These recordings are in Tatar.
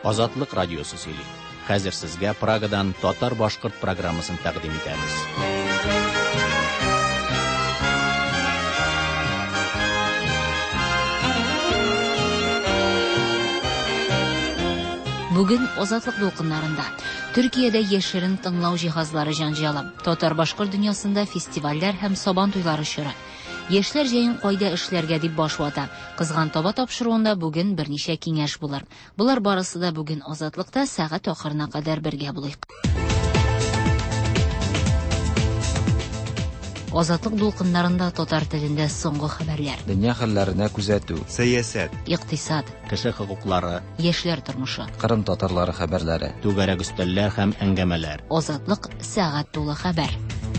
Азатлык радиосы сөйли. Хәзер сезгә Прагадан татар-башкорт программасын тәкъдим итәбез. Бүген Азатлык дулкыннарында Төркиядә яшерен тыңлау җиһазлары җанҗалы, татар-башкорт дөньясында фестивальләр һәм сабан туйлары чоры. Яшьләр җәен кайда эшләргә дип баш вата. Кызган таба тапшыруында бүген берничә киңәш булыр. Булар барысы да бүген Азатлыкта сәгать ахырына кадәр бергә булыйк. Азатлык дулкыннарында татар телендә соңгы хәбәрләр. Дөнья хәлләренә күзәтү, сәясәт, икътисад, Кеше хокуклары, яшьләр тормышы. Кырым татарлары хәбәрләре. түгәрәк өстәлләр һәм әңгәмәләр. Азатлык сәгать тулы хәбәр.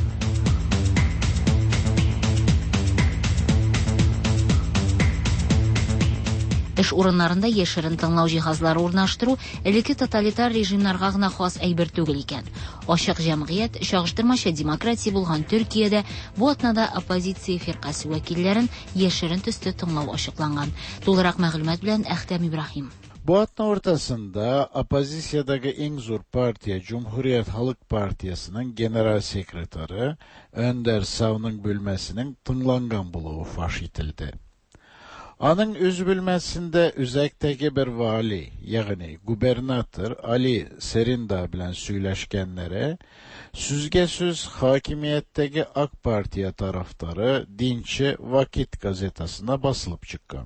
Эш урыннарында яшерен тыңлау җиһазлары урнаштыру элекке тоталитар режимнарга гына хас әйбер түгел икән. Ачык җәмгыять, чагыштырмача демократия булган Төркиядә бу атнада оппозиция фиркасы вәкилләрен яшерен төстә тыңлау ачыкланган. Тулырак мәгълүмат белән Әхтәм Ибраһим. Bu atna ortasında opozisiyadagi eng zo'r partiya Cumhuriyet Halk Partiyasının general sekretari Önder Sav'ның bölməsinin tınlangan buluğu faş etildi. Anın öz bölməsində üzəkdəki bir vali, yani gubernator Ali Serindağ bilen söyləşkənlərə süzgəsiz hakimiyyətdəki AK Partiya taraftarı Dinçi Vakit gazetasına basılıp çıkkan.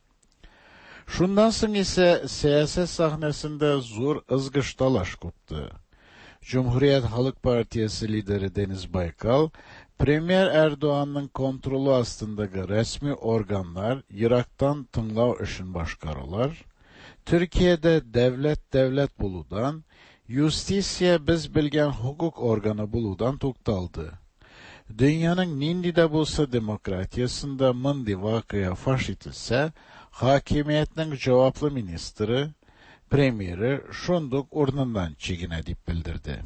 Şundan soň ise siyaset sahnesinde zor ızgış talaş koptu. Cumhuriyet Halk Partiyası lideri Deniz Baykal, Premier Erdoğan'ın kontrolü astındaki resmi organlar Irak'tan tınlav işin başkarılar. Türkiye'de devlet buludan, Justisiya biz bilgen hukuk organı buludan tuktaldı. Dünyanın nindi de bulsa demokratiyasında mındi vakıya faş etilse, hakimiyetinin cevaplı ministri, premieri şunduk urnundan çigin edip bildirdi.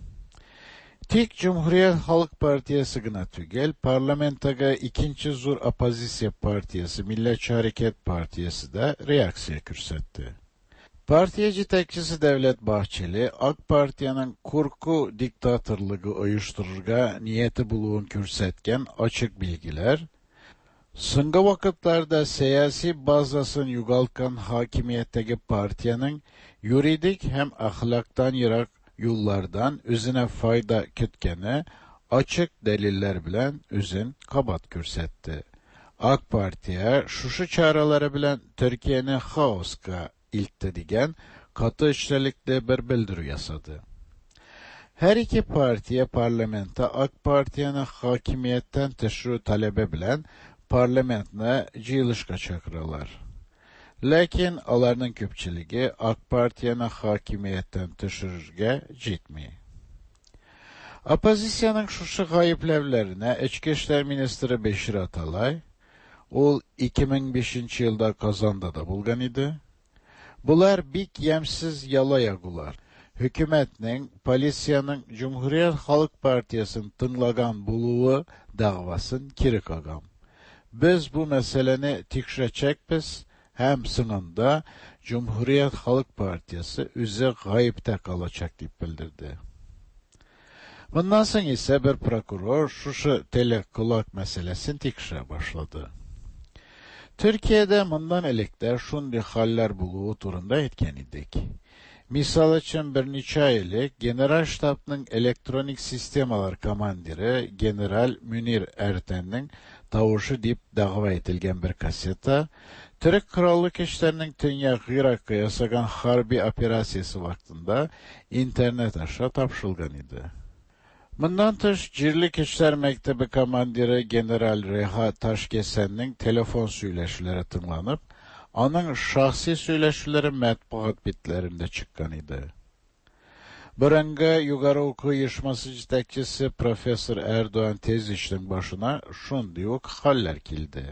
Tik Cumhuriyet Halk Partiyası gına tügel, parlamentaga ikinci zur opozisiya partiyası Milliyetçi Hareket Partiyası da reaksiya kürsetti. Partiya yetekçisi Devlet Bahçeli, AK Partiyanın kurku diktatörlüğü uyuştururga niyeti buluğun kürsetken açık bilgiler, Sınga vakitlarda siyasi bazasını yugaltkan hakimiyetteki partiyanın yuridik hem ahlaktan yırak yollardan özüne fayda kütkeni açık deliller bilen özün kabat kürsetti. AK Partiya şuşu çağrıları bilen Türkiye'ni haoska ilkti degen katı işçilikte bir bildiri yasadı. Her iki partiye parlamenta AK Partiyanın hakimiyetten teşru talebe bilen parlamentine cıyılışka çakırırlar. Lakin alarının köpçülüğü AK Partiyanın hakimiyetten teşrürge citmi. Opozisiyanın şuşu gayıplevlerine İçki İşler Ministri Beşir Atalay, ol 2005 yılda Kazanda da bulgan idi. Bular bik yemsiz yalayagular. Hükümetinin, polisiyanın Cumhuriyet Halk Partiyasının tınlagan buluğu davasın kirik agam. Biz bu meseleni tikşirecekbiz, hem sınında Cumhuriyet Halk Partiyası üzü gayipte kalacak deyip bildirdi. Bundan sonra ise bir prokuror şuşu telekulak meselesini tikşire başladı. Türkiye'de bundan elekler şundi haller buluğu turunda etken idik. Misal için bir neçə aylık General Ştabının elektronik sistemalar komandiri General Münir Erten'nin tavuşu deyip dava etilgen bir kaseta, Türk Krallık işlerinin Tünya Irak'a yasagan harbi operasiyası vaktinde internet aşağı tapşılgan idi. Bundan tış Cirlik İşler Mektebi komandiri General Reha Taşkesen'nin telefon söyleşileri tınlanıp, onun şahsi söyleşileri matbuat bitlerinde çıkkan idi. Bırınga yukarı oku uyuşması yetekçisi Profesör Erdoğan Teziş'in başına şundiyok haller kildi.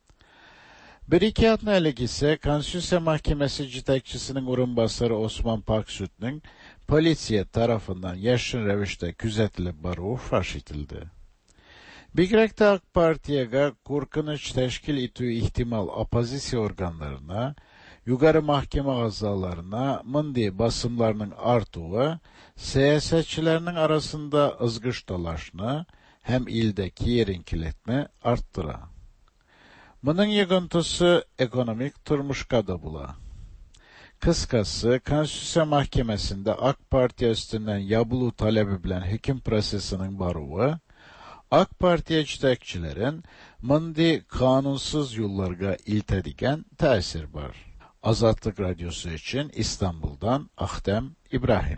Bir iki atnalık ise Konstitusiya Mahkemesi yetekçisinin urunbasarı Osman Paksüt'nün polisiye tarafından yaşın revişte küzetilip baruğu faş etildi. Bigrekte AK Partiyaga korkunç teşkil etüğü ihtimal opozisiya organlarına Yuqarı mahkeme azalarına mınday basımlarının artığı, siyasetçilerinin arasında ızgış dolaşını hem ildeki yerinkiletini arttıra. Bunun yığıntısı ekonomik turmuşka da bula. Kıskası, Konstitusiya Mahkemesinde AK Partiya üstünden yabulu talebi bilen hüküm prosesinin baruğu, AK Partiya yetekçilerin mınday kanunsuz yollarga iltedigen tesir var. Azatlık Radyosu için İstanbul'dan Ahtem İbrahim.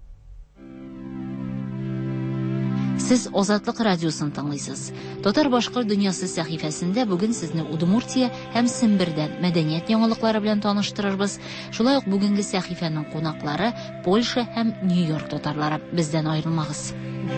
Siz Azatlık Radyosu'nu tanıysınız. Totar Başkır Dünyası sahifəsində bugün sizni Udmurtiya hem Simbir'den medeniyet yanılıkları bilen tanıştırırız. Şulay ok bugünkü sahifənin qonaqları Polşa hem New York totarları. Bizden ayrılmağız.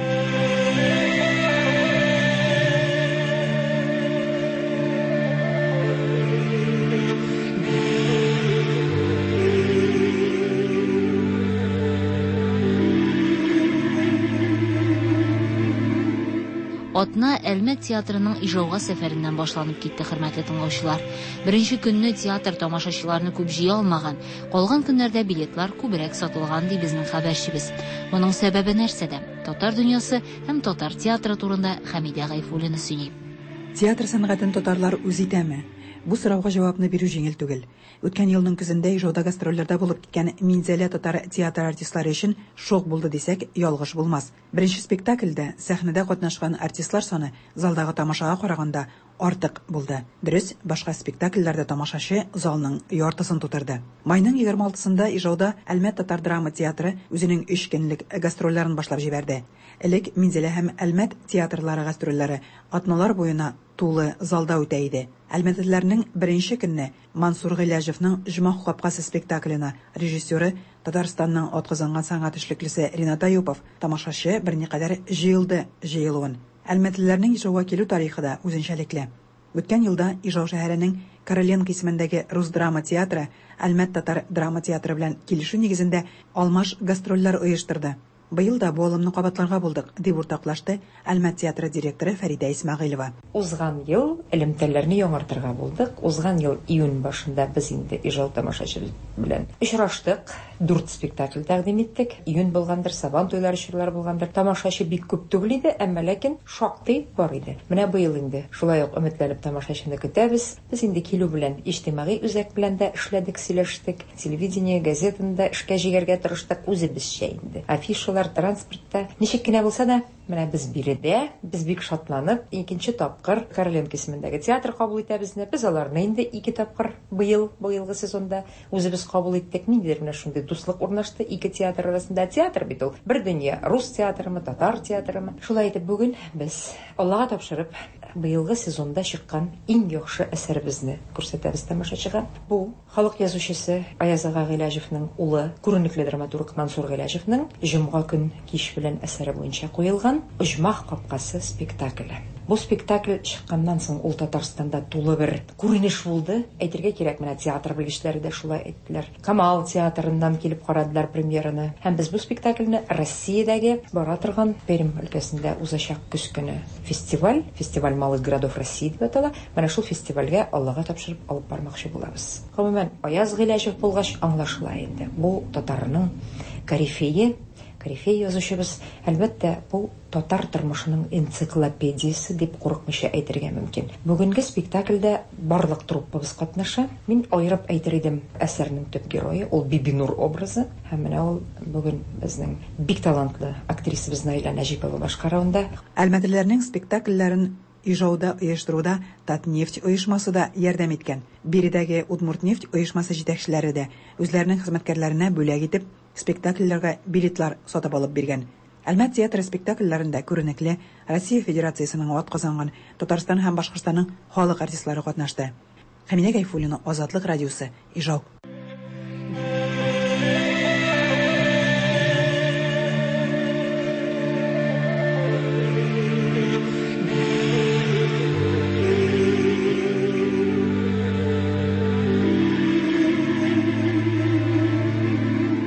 Atna Әлмәт театрының ижауга сәфәреннән башланып китте, хөрмәтле тыңлаучылар. Беренче көнне театр тамашачыларны күп җыя алмаган, калган көннәрдә билетлар күбрәк сатылган ди безнең хәбәрчебез. Моның сәбәбе нәрсәдә? Татар дөньясы һәм татар театры турында Хәмидә Гайфуллина сөйли. Театр сәнгатен татарлар үз итәме? Бу сорауга җавапны бирү җиңел түгел. Үткән елның көзендә ижауда гастрольләрдә булып киткән Минзәлә татар театр артистлары өчен шок булды дисәк, ялгыш булмас. Беренче спектакльдә сәхнәдә катнашкан артистлар саны залдагы тамашага караганда артык булды. Дөрес, башка спектакльләрдә тамашачы залның яртысын тутырды. Майның 26-сында ижауда Әлмәт татар драма театры үзенең 3 көнлек гастрольләрен башлап җибәрде. Элек Минзәлә һәм Әлмәт театрлары гастрольләре атналар буена тулы залда үтә иде. Әлмәтләрнең беренче көнне Мансур Гыйләҗевнең Җомах капкасы спектакленә режиссеры Татарстанның атказанган сәнгать эшлеклесе Ринат Аюпов тамашачы берникадәр җыелуын. Әлмәтләрнең ижауга килү тарихы да үзенчәлекле. Үткән елда Ижау шәһәренең Короленко исемендәге Рус драма театры Әлмәт татар драма театры белән килешү нигезендә алмаш гастрольләр оештырды. Быел да бу алымны кабатларга булдык, дип уртаклашты Әлмәт театры директоры Фәридә Исмәгыйлова. Узган ел элемтәләрне яңартырга булдык. Узган ел июнь башында без инде Ижау тамашачылар белән очраштык. 4 спектакль тәкъдим иттек. Июнь булгандыр, Сабан туйлары чырлар булгандыр. Тамашачы бик күп түгел иде, әмма ләкин шактый бар иде. Менә быел инде шулай ук өметләнеп тамашачыны көтәбез. Без инде килү белән иҗтимагый үзәк белән дә эшләдек, сөйләштек. Телевидение, газетында эшкә җигәргә тырыштык үзебезчә инде. Афишалар транспортта ничек кенә булса да, менә без биредә, без бик шатланып, икенче тапкыр Короленко исемендәге театр кабул итәбезне. Без аларны инде 2 тапкыр быелгы сезонда үзебез кабул иттек. Ниндидер менә шундый дуслык урнашты ике театр арасында. Театр бит ул бер дөнья, рус театрымы, татар театрымы. Шулай итеп бүген без Аллага тапшырып быелгы сезонда чыккан иң яхшы әсәребезне күрсәтәбез тамашачыга. Бу халык язучысы Аяз ага Гыйләҗевнең улы, күренекле драматург Мансур Гыйләҗевнең Җомга көн кич белән әсәре буенча куелган Җомах капкасы спектакле. Бу спектакль чыкканнан соң ул Татарстанда тулы бер күренеш булды. Әйтергә кирәк, менә театр белгечләре дә шулай әйттеләр. Камал театрыннан килеп карадылар премьераны. Һәм без бу спектакльне Россиядәге бара торган Пермь өлкәсендә узачак көз көне фестиваль малых городов России дип атала. Менә шул фестивальгә Аллага тапшырып алып бармакчы булабыз. Гомумән, Аяз Гыйләҗев булгач аңлашыла инде. Бу татарның корифей язучыбыз. Әлбәттә, бу татар тормышының энциклопедиясе дип курыкмыйча әйтергә мөмкин. Бүгенге спектакльдә барлык труппабыз катнаша. Мин аерып әйтер идем әсәрнең төп герое, ул Бибинур образы. Һәм менә ул бүген безнең бик талантлы актрисабыз Наила Нәҗипова башкаруында. Әлмәтләрнең спектакльләрен Ижауда оештыруда Татнефть оешмасы да ярдәм иткән. Биредәге Удмуртнефть оешмасы җитәкчеләре дә үзләренең хезмәткәрләренә бүләк итеп спектакльләргә билетлар сатып алып биргән. Әлмәт театры спектакльләрендә күренекле Россия Федерациясенең атказанган Татарстан һәм Башкортстанның халык артистлары катнашты. Хәмидә Гайфуллина, Азатлык радиосы, Ижау.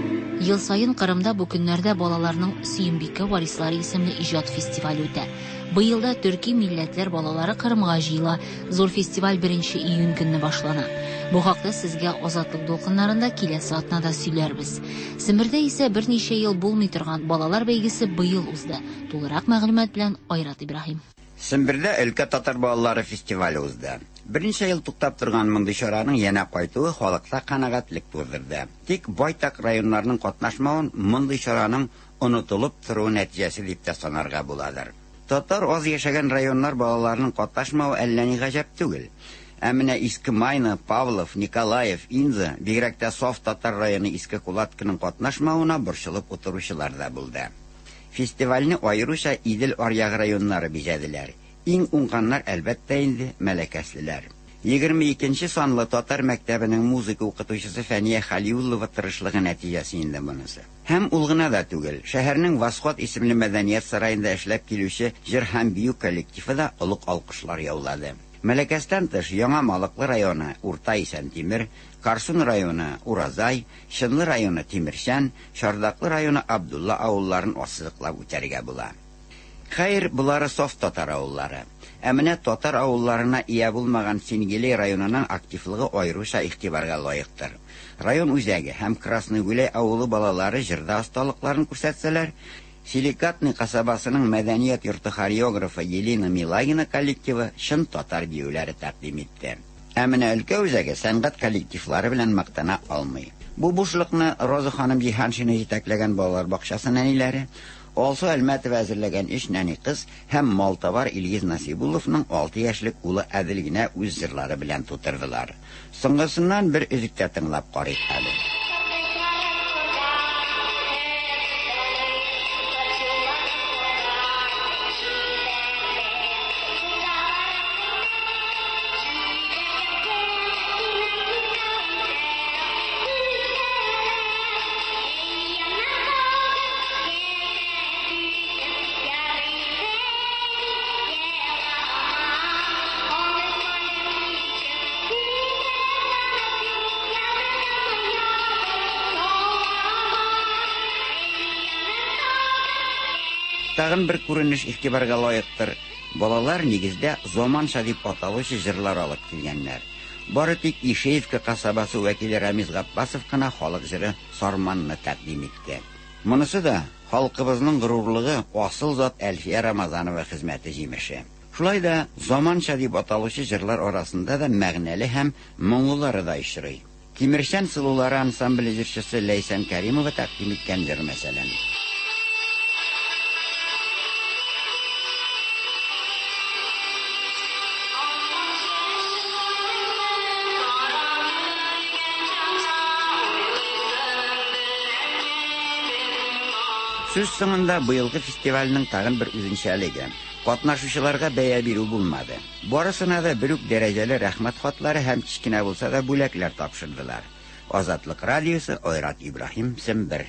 Ел сайын Кырымда бу көннәрдә балаларның Сөембикә варислары исемле иҗат фестивале үтә. Быелда төрки милләтләр балалары Кырымга җыела. Зур фестиваль 1 июнь көнне башлана. Бу хакта сезгә Азатлык дулкыннарында киләсе атнада сөйләрбез. Семердә исә берничә ел булмый торган балалар бәйгесе быел узды. Тулырак мәгълүмат белән Айрат Ибраһим. Сембердә өлкә татар балалары фестивале узды. Берничә ел туктап торган мондый чараның янә кайтуы халыкта канәгатьлек тудырды. Тик байтак районнарның катнашмавын мондый чараның онытылып тору нәтиҗәсе дип тә санарга буладыр. Татар аз яшәгән районнар балаларының катнашмавы әллә ни гаҗәп түгел. Ә менә Иске Майны, Павлов, Николаев, Инза, бигрәк тә Саф татар районы Иске Кулатканың катнашмавына борчылып утыручылар да булды. Фестивальне аеруча Идел аръягы районнары бизәделәр. Иң уңганнар әлбәттә инде Мәләкәслеләр. 22 санлы татар мәктәбенең музыка укытучысы Фәния Халиуллова тырышлыгы нәтиҗәсе инде монысы. Һәм ул гына да түгел, шәһәрнең Восход исемле мәдәният сараенда эшләп килүче җыр һәм бию коллективы да олуг алкышлар яулады. Мәләкәстән тыш Яңа Малыклы районы Урта Исәнтимер, Карсун районы Уразай, Шынлы районы Тимершән, Шардаклы районы Абдулла авылларын ассызыклап үтәргә була. Хәер, булары Саф татар авыллары. Ә менә татар авылларына ия булмаган Сингелей районының активлыгы аеруча игътибарга лаектыр. Район үзәге һәм Красный Гүләй авылы балалары җырда осталыкларын күрсәтсәләр, Силикатный касабасының мәдәният йорты хореографы Елена Милагина коллективы шын татар биюләре тәкъдим итте. Ә менә өлкә үзәге сәнгать коллективлары белән мактана алмый. Бу бушлыкны Роза ханым Җиһаншина җитәкләгән балалар бакчасы нәниләре, Алсу Әлмәтова әзерләгән 3 нәни кыз һәм Малтабар Илгиз Насибулловның 6 яшьлек улы Әдел генә үз җырлары белән тутырдылар. Соңгысыннан бер өзектә тыңлап карыйк әле. Тагын бер күренеш игътибарга лаектыр. Балалар нигездә заманча дип аталучы җырлар алып килгәннәр. Бары тик Ишеевка касабасы вәкиле Рамиз Гаппасов кына халык җыры Сарманны тәкъдим итте. Монысы да халкыбызның горурлыгы, асыл зат Әлфия Рамазанова хезмәте җимеше. Шулай да заманча дип аталучы җырлар арасында да мәгънәле һәм моңлылары да ишрый. Тимершән сылулары ансамбле җырчысы Ләйсән Кәримова тәкъдим иткән җыр мәсәлән. Сүз соңында быелгы фестивальнең тагын бер үзенчәлеге. Катнашучыларга бәя бирү булмады. Барысына да бер үк дәрәҗәле рәхмәт хатлары һәм кичкенә булса да бүләкләр тапшырдылар. Азатлык радиосы, Айрат Ибраһим, Сембер.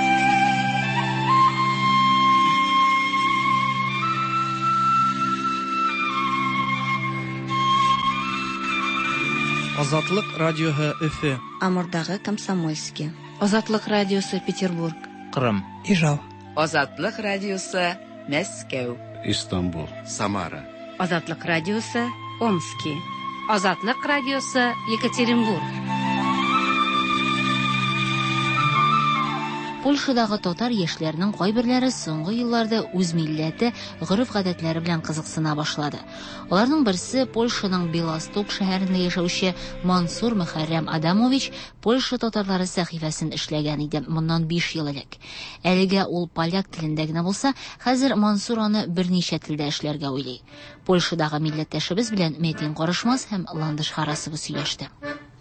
Азатлык радиоһы Өфе. Амурдагы Комсомольский. Азатлык радиосы Петербург. Кырым. Ижау. Азатлык радиосы Мәскәү. İstanbul. Самара. Азатлык радиосы Омский. Азатлык радиосы Екатеринбург. Польшадагы татар яшьләренең кайберләре соңгы елларда үз милләте, гореф-гадәтләре белән кызыксына башлады. Аларның берсе Польшаның Белосток шәһәрендә яшәүче Мансур Мөхәррәм Адамович Польша татарлары сәхифәсен эшләгән иде моннан 5 ел элек. Әлегә ул поляк телендә генә булса, хәзер Мансур аны берничә телдә эшләргә уйлый. Польшадагы милләттәшебез белән Метин Карышмас һәм Ландыш Харасова сөйләште.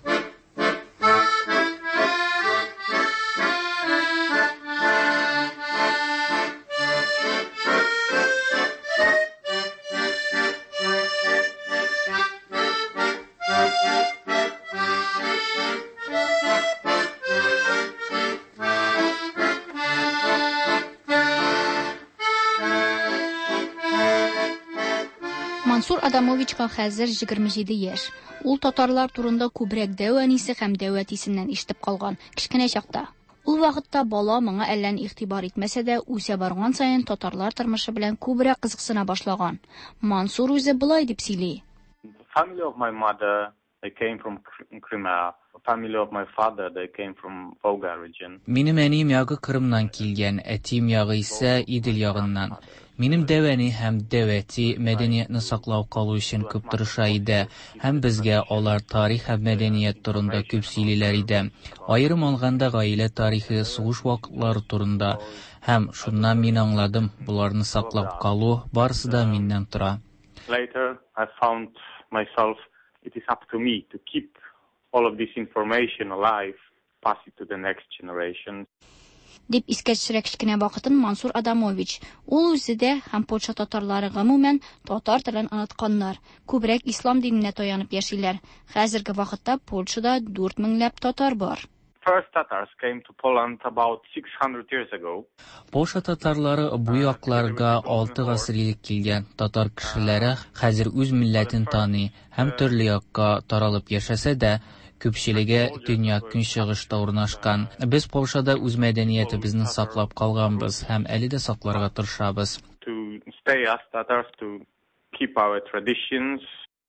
Мансур Адамовичка хәзер 27 яшь. Ул татарлар турында күбрәк дәвәнисе һәм дәвәтисеннән ишетеп калган. Кичкенә чакта Ул вакытта бала моңа әллән игътибар итмәсә дә, үсә барган саен татарлар тормышы белән күбрәк кызыксына башлаган. Мансур үзе булай дип сөйли. Family of my mother, they came from Crimea. Family of my father, they came from Volga region. Минем әнием ягы Кырымнан килгән, әтием ягы исә Идел ягыннан. Минем дәвәни һәм дәвәти мәдәниятне саклау калу өчен күп тырыша иде, һәм безгә алар тарих һәм мәдәният турында күп сөйлиләр иде. Аерым алганда гаилә тарихы, сугыш вакытлары турында, һәм шуннан мин аңладым, буларны саклап калу барысы да миннән тора. Later, I found myself, it is up to me to keep all of this information alive, pass it to the next generation. Дип искә төшерә кечкенә вакытын Мансур Адамович. Ул үзе дә һәм Польша татарлары гомумән татар телен онытканнар. Күбрәк ислам диненә таянып яшиләр. Хәзерге вакытта Польшада 4000ләп татар бар. First Tatars came to Poland about 600 years ago. Польша татарлары бу якларга 6 гасыр элек килгән. Татар кешеләре хәзер үз милләтен таный һәм төрле якка таралып яшәсә дә, күпчелеге дөнья көнчыгышта урнашкан. Без Польшада үз мәдәниятебезне саклап калганбыз һәм әле дә сакларга тырышабыз. To stay as Tatars, to keep our traditions.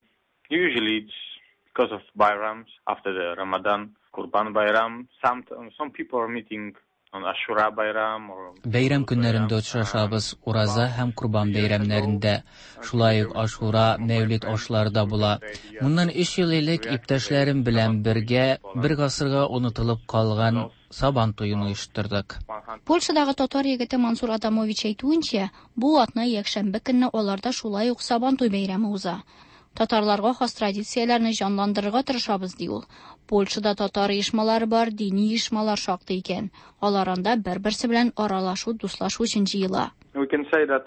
Usually it's because of Bayrams after the Ramadan, Kurban Bayram. Some people are meeting on Ashura Bayram or Бәйрәм көннәрендә очрашабыз, Ураза һәм Курбан бәйрәмнәрендә. Шулай ук Ашура, Мәүлид ашлары да була. Моннан 3 ел элек иптәшләрем белән бергә бер гасырга онытылып калган Сабан туен оештырдык. Польшадагы татар егете Мансур Адамович әйтүенчә, бу атна якшәмбе көнне аларда шулай ук Сабан туй бәйрәме уза. Татарларга хас традицияләрне җанландырырга тырышабыз ди ул. Польшада татар оешмалары бар, дини оешмалар шактый икән. Алар анда бер-берсе белән аралашу, дуслашу өчен җыела. We can say that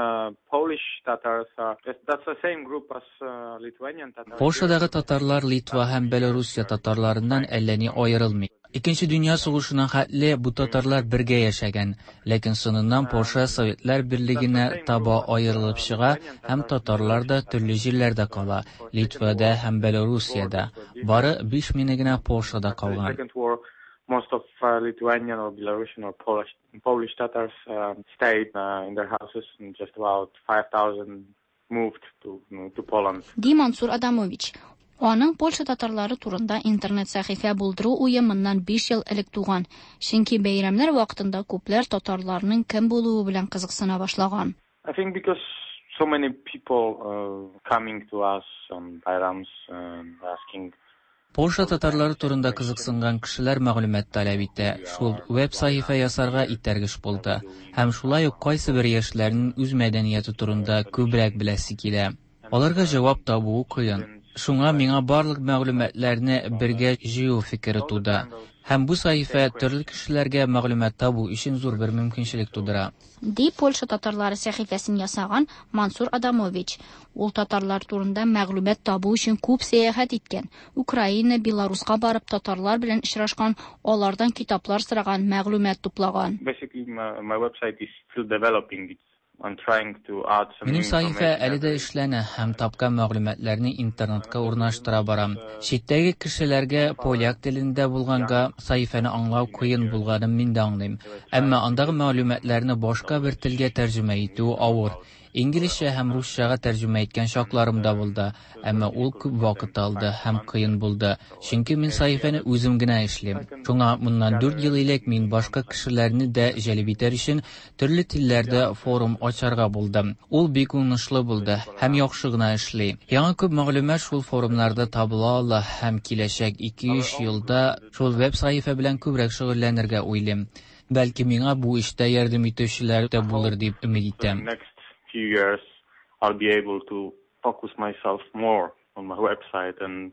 Polish Tatars are that's the same group as Lithuanian Tatars. Польшадагы татарлар Литва һәм Белоруссия татарларыннан әллә ни аерылмый. Икенче дөнья сугышынан хәтле бу татарлар бергә яшәгән, ләкин соңыннан Польша Советлар Берлегенә таба аерылып чыга һәм татарлар да төрле җирләрдә кала. Литвада һәм Белоруссиядә. Бары 5 мине генә Польшада калган. Most of Lithuanian or Belarusian or Polish Tatars stayed in their houses, and just about 5,000 moved to Poland. Ди Мансур Адамович. Аның Польша татарлары турында интернет сәхифә булдыру уе моннан 5 ел элек туган. Чөнки бәйрәмнәр вакытында күпләр татарларның кем булуы белән кызыксына башлаган. I think because so many people coming to us on bayrams and asking. Польша татарлары турында кызыксынган кешеләр мәгълүмат таләп итә. Шул веб-сәхифә ясарга итәргеш булды. Һәм шулай ук кайсы бер яшьләрнең үз мәдәнияте турында күбрәк беләсе килә. Аларга җавап табу кыен. Шуңа миңа барлык мәгълүматларны бергә җыю фикере туды. Һәм бу сәхифә төрле кешеләргә мәгълүмат табу өчен зур бер мөмкинчелек тудыра. Ди Польша татарлары сәхифәсен ясаган Мансур Адамович. Ул татарлар турында мәгълүмат табу өчен күп сәяхәт иткән. Украина, Белоруска барып татарлар белән очрашкан, алардан китаплар сораган, мәгълүмат туплаган. Basically my website is still developing. I'm trying to add some Минем сәхифә әле дә эшләнә һәм тапкан мәгълүматларны интернетка урнаштыра барам. Читтәге кешеләргә поляк телендә булганга сәхифәне аңлау кыен булганын мин дә аңлыйм. Әмма андагы мәгълүматларны башка бер телгә тәрҗемә итү авыр. Инглизчә һәм русчага тәрҗемә иткән шакларым да булды. Әмма ул күп вакыт алды һәм кыен булды. Чөнки мин сәхифәне үзем генә эшлим. Шуңа моннан 4 ел элек мин башка кешеләрне дә җәлеп итәр өчен төрле телләрдә форум ачарга булдым. Ул бик уңышлы булды һәм яхшы гына эшли. Яңа күп мәгълүмат шул форумнарда табыла ала һәм киләчәк 2-3 елда шул веб-сәхифә белән күбрәк шөгыльләнергә уйлыйм. Бәлки миңа бу эштә ярдәм итүчеләр дә булыр дип өмид итәм. Few years I'll be able to focus myself more on my website and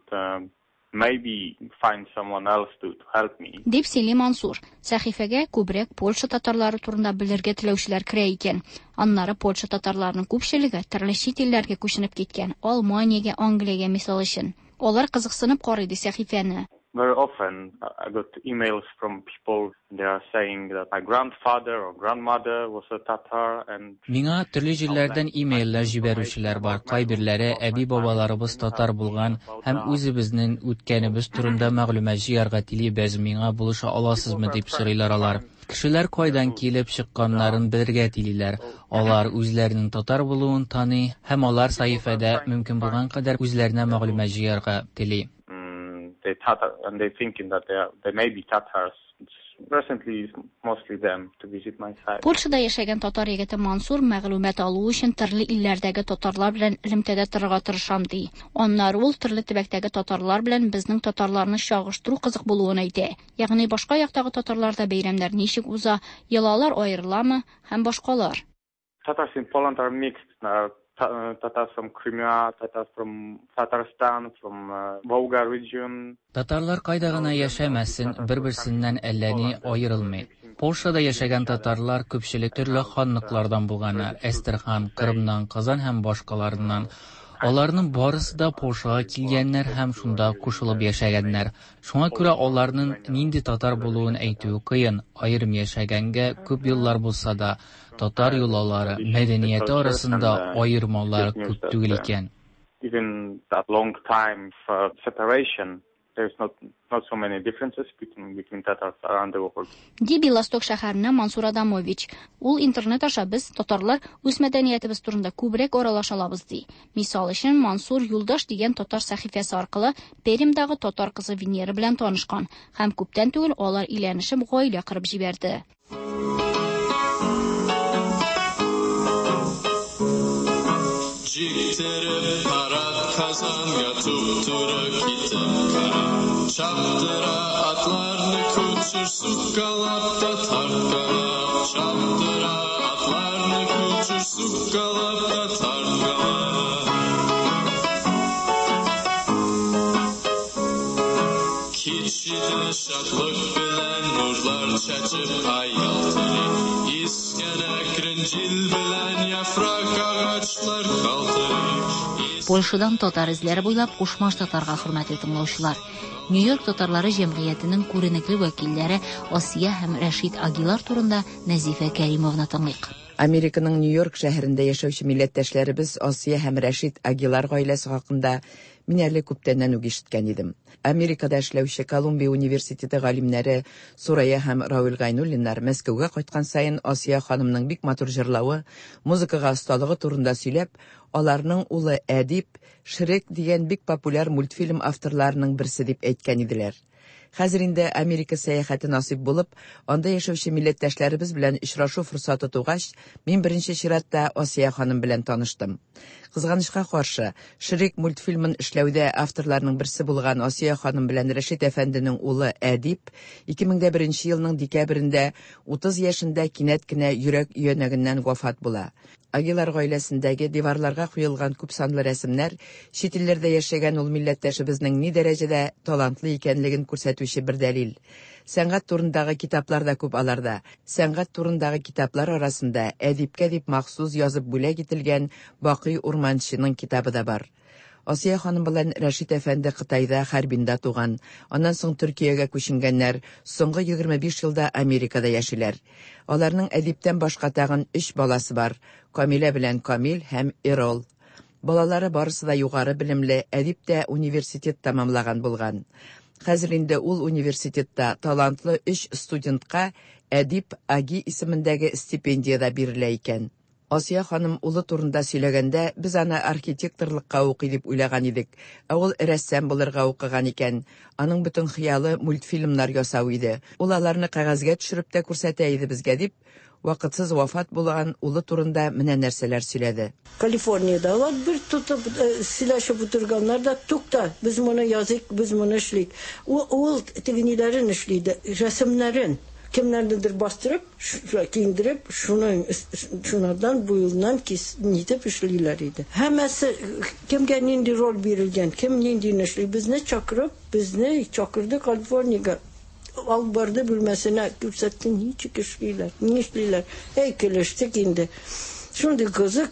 maybe find someone else to help me. Дип сөйли Мансур. Сәхифәгә күбрәк Польша татарлары турында белергә теләүчеләр керә икән. Аннары Польша татарларының күпчелеге төрле чит илләргә күченеп киткән. Алманиягә, Англиягә мисал өчен. Алар кызыксынып карый ди сәхифәне. Very often I got emails from people, they are saying that my grandfather or grandmother was a Tatar and Миңа төрле җирләрдән имейллар җибәрүчеләр бар. Кайберләре әби-бабаларыбыз татар булган һәм үзебезнең үткәнебез турында мәгълүмат җыярга телибез. Миңа булыша аласызмы дип сорыйлар алар. Кешеләр кайдан килеп чыкканнарын белергә телиләр. Алар үзләренең татар булуын таный һәм алар сәхифәдә мөмкин булган кадәр үзләренә мәгълүмат җыярга тели. They Tatar, and they thinking that they may be Tatars. Recently, it's mostly them to visit my site. Польшада яшәгән татар егете Мансур мәгълүмат алу өчен төрле илләрдәге татарлар белән элемтәдә торырга тырышам ди. Аннары ул төрле төбәктәге татарлар белән безнең татарларны чагыштыру кызык булуын әйтә. Ягъни башка яктагы татарларда бәйрәмнәр ничек уза, йолалар аерыламы һәм башкалар. Tatars in Poland are mixed. Tatars from Crimea, Tatars from Tatarstan, from Volga region. Татарлар кайда гына яшәмәсен, бер-берсеннән әллә ни аерылмый. Польшада яшәгән татарлар күпчелек төрле ханлыклардан булганнар. Әстерхан, Кырымнан, Казан һәм башкаларыннан. Аларның барысы да Польшага килгәннәр һәм шунда кушылып яшәгәннәр. Шуңа күрә аларның нинди татар булуын әйтү кыен. Аерым яшәгәнгә күп еллар булса да, татар юлалары, мәдәнияте арасында аермалар күп түгел икән. Even that long time for separation, there's not so many differences between Tatars around the world. Ди Белосток шәһәренә Мансур Адамович. Ул интернет аша без татарлар үз мәдәниятебез турында күбрәк аралаша алабыз ди. Мисал өчен Мансур Юлдаш дигән татар сәхифәсе аркылы Пермдагы татар кызы Венера белән танышкан һәм күптән түгел алар өйләнешеп гаилә кырып җибәрде. Ciktere parat kazanga tuttura kitim kara Çaptıra atlarını kuçur sukkalapta tartkalap Çaptıra atlarını kuçur sukkalapta tartkalap Kişide şadlık bilen nurlar çəçib ayaltırı İskene krincil bilen yaprak ağaçlar kaldırı Польшадан татар эзләре буйлап Кушмаш татарга хөрмәтле тыңлаучылар. Нью-Йорк татарлары җәмгыятенең күренекле вәкилләре Асия һәм Рәшид Агилар турында Назифа Кәримовна тыңлыйк. Американың Нью-Йорк шәһәрендә яшәүче милләттәшләребез Асия һәм Рәшид Агилар гаиләсе хакында мин әле күптәннән үк ишеткән идем. Америкада эшләүче Колумбия университеты галимнәре Сурая һәм Рауль Гайнуллиннар Мәскәүгә кайткан саен Асия ханымның бик матур җырлавы, музыкага осталыгы турында сөйләп, аларның улы әдип Шрек дигән бик популяр мультфильм авторларының берсе дип әйткән иделәр. Хәзер инде Америка сәяхәте насыйп булып, анда яшәүче милләттәшләребез белән очрашу форсаты тугач, мин беренче чиратта Асия ханым белән таныштым. Кызганычка каршы, Шрек мультфильмын эшләүдә авторларның берсе булган Асия ханым белән Рәшид әфәнденең улы Әдип 2001 елның декабрендә 30 яшендә кинәт кенә йөрәк өянәгеннән вафат була. Агилар гаиләсендәге диварларга куелган күп санлы рәсемнәр чит илләрдә яшәгән ул милләттәшебезнең ни дәрәҗәдә талантлы икәнлеген күрсәтүче бер дәлил. Сәнгать турындагы китаплар да күп аларда. Сәнгать турындагы китаплар арасында әдипкә дип махсус язып бүләк ителгән Бакый Урманчының китабы да бар. Асия ханым белән Рәшид әфәнде Кытайда хәрбиндә туган. Аннан соң Төркиягә күченгәннәр, соңгы 25 елда Америкада яшиләр. Аларның әдиптән башка тагын 3 баласы бар. Камилә белән Камил һәм Эрол. Балалары барысы да югары белемле, әдип тә университет тәмамлаган булган. Хәзер инде ул университетта талантлы 3 студентка әдип Аги исемендәге стипендия бирелә икән. Асия ханым улы турында сөйләгәндә, без аны архитекторлыкка укый дип уйлаган идек. Ә ул рәссам булырга укыган икән. Аның бөтен хыялы мультфильмнар ясау иде. Ул аларны кагазга төшереп тә күрсәтә иде безгә дип, вакытсыз вафат булган улы турында менә нәрсәләр сөйләде. Калифорниядә алар бер тотып сөйләшеп утырганнар да, тукта, biz моны язык, biz моны эшлик. Ул тегениләрен эшлиде, рәсемнәрен. Kimlerdir bastırıp, giyindirip, şunlardan bu yıldan nitip işliyorlardı. Hemesi kimge nindi rol verilgen, kim nindi neşli, biz ne çakırıp, biz ne çakırdı Kaliforniya. Albarda bilmesine göstertin hiç işliyorlar, ne işliyorlar. Heykelleştik indi. Şimdi kızık,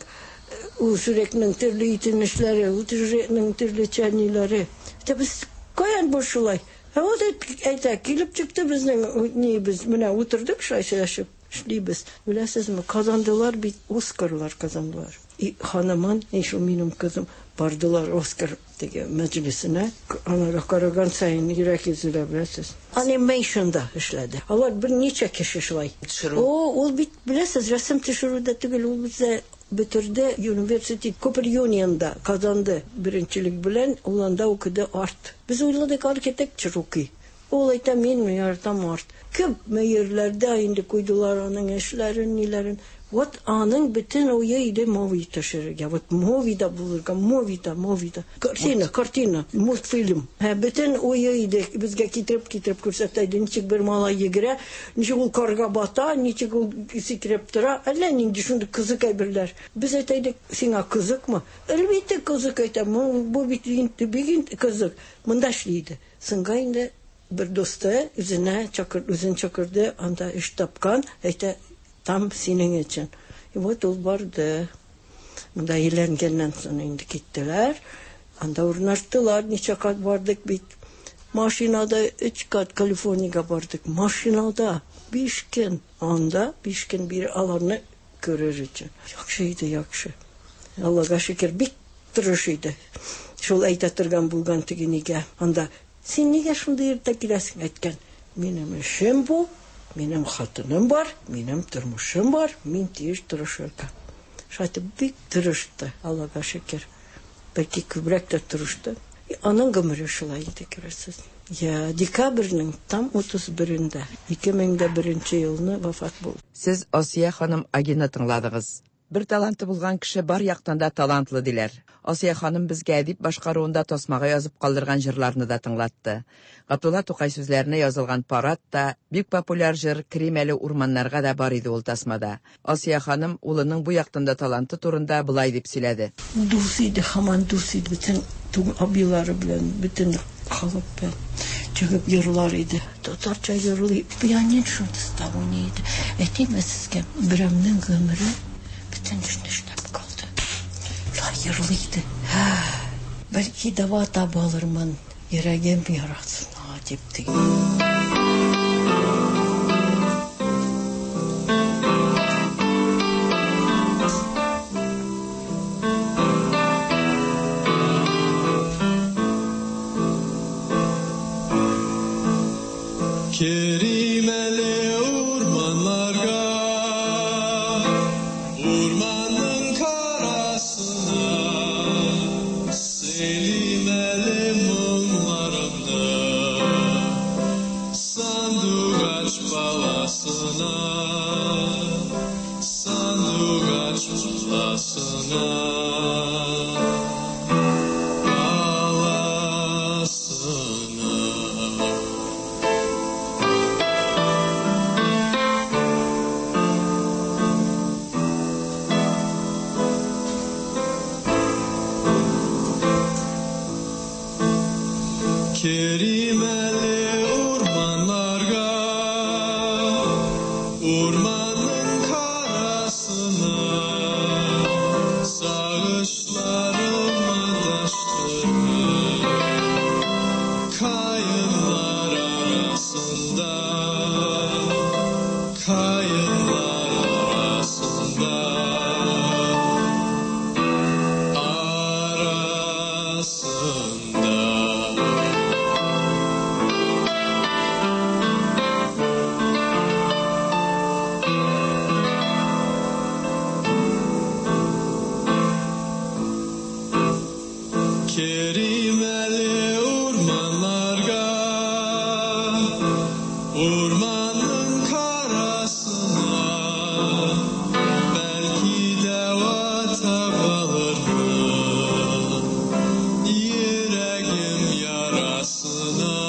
o sürekli türlü itinişleri, o sürekli türlü çenileri. İşte biz koyan boşulay. Вот это килеп чыкты безнең ни без менә утырдык шайшылашып эшлибез. Беләсезме, казандылар бит Оскарлар казандылар. И ханыман, шул минем кызым бардылар Оскар теге мәҗлисенә. Аны караган сайын йөрәк изелә беләсез. Анимационда эшләде. Алар бер ничә кеше шулай. Ул бит беләсез, рәсем төшерүдә түгел, ул бездә бетерде университет Купер Юнионда казанды беренчелек белән, уланда укыды арт. Без уйладык архитектура укый. Ул әйтә, мин яратам арт. Күп мәерләрдә инде куйдылар аның эшләрен, ниләрен. Вот аның бөтен уе иде мовий төшерергә. Вот мовида булырга, мовида. Картина, мультфильм. Бөтен уе иде безгә китереп күрсәтәйде, ничек бер малай йөгерә, ничек ул карга бата, ничек ул сикереп тора. Әллә нинди шундый кызык әйберләр. Без әйтәйдек, сиңа кызыкмы? Әлбәттә кызык әйтәм, бу бит бик кызык. Монда эшлиде. Соңга инде bir dostu üzün çakırdı, anda iş tapkan, işte tam senin için. Evet, ol vardı. Bunda eğlengenden sonra indi gittiler. Anda uğraştılar, neçe kat vardık bit. Maşinada 3 kat Kaliforniya vardık. Maşinada 5 gün, anda 5 gün bir alanı görür için. Yakşı. Allah'a şükür bit duruşuydu. Şol aytatırgan bulgan tiginiga. Anda sen nega shunday erta kelasing aytgan? Mening ishim bu, mening xotinim bor, mening turmushim bor, men tez turishirdim. Shati bek turishdi, Allohga shukr. Balki ko'proq da turishdi. Aning umri shulay edi ko'rasiz. Ya dekabrning tam 31-inde 2001-yilni vafot bo'ldi. Siz Osiya xonim Agina tingladingiz. Bir talanты bulgan kişi bar yaqdan da talantlı diler. Asiya xanım bizga adib boshqaruvida tosmaga yozib qoldirgan jırlarını da tinglatdi. Gaptullah To'qay so'zlarini yozilgan parat da bik populyar jır Krimeli urmanlarga da bar idi ol tasmada. Asiya xanım ulining bu yaqdan da talantı turunda bulay deb siladi. Dusiydi, haman dusiydi bütün abiylari bilan, bütün xalq bilan çıkıp yırlar idi. Tatarcha yırlı. Piyanin şunu stavuniydi. Etime sizga biramning ömrü bütün düşünüp kaldı. Yırlıydı. Belki dava tabi alırman, yüreğim yaratsın. Acipti. Kerimeli ormanlarga ormanın karasına selimeli mumlarımda sandugaç balasına Kerimeli ormanlarga ormanın karasına sağışlarımı taştırır kayınlar arasında Kerimeli ormanlarga ormanın karasına belki deva tabalırım yüreğim yarasına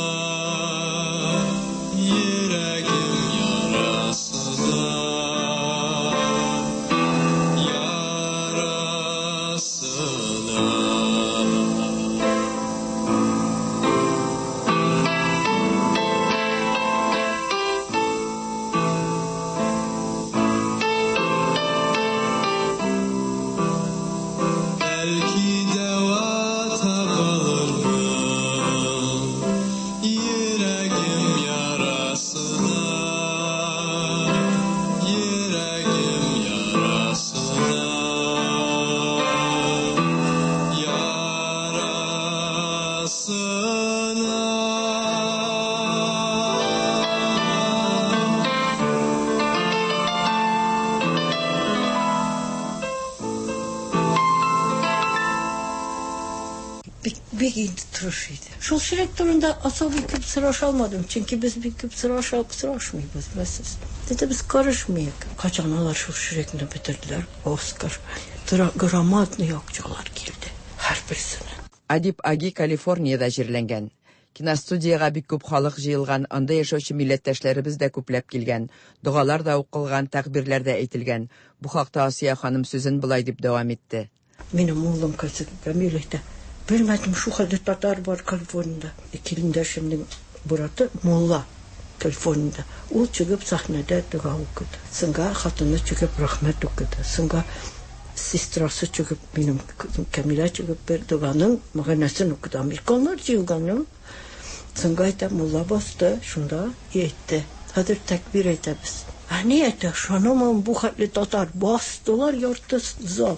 Bir tıraşıydı. Şu sürekli asıl bir küp tıraş almadım. Çünkü biz bir küp tıraş alıp tıraşmıyoruz. Dedi biz karışmayız. Kaçanalar şu sürekli bitirdiler. Oscar. Gramatlı yokçalar girdi. Her birisine. Adip Agi Kaliforniyada jirlengen. Kinostudiyaga бик күп халык җыелган, анда яшәүче милләттәшләребез дә күпләп килгән. Дугалар да укылган, тәкъбирләр дә әйтелгән. Бу хакта Асия ханым сүзен булай дип дәвам итте. Benim oğlum Kamil'de. Bilmedim şu kadar Tatar var Kaliforniya'da. İkilinde şimdi burada Molla Kaliforniya'da. O çıkıp sahnede dua okudu. Sonra hatını çıkıp rahmet okudu. Sonra sistrası çıkıp benim kızım Kamil'e çıkıp bir duanın mağanasını okudu. Amerikanlar çıkıp sonra da Molla bastı. Şunda yetti. Hadi tekbir ederiz. Niyete şanımın bu halde Tatar bastılar yurtta zal.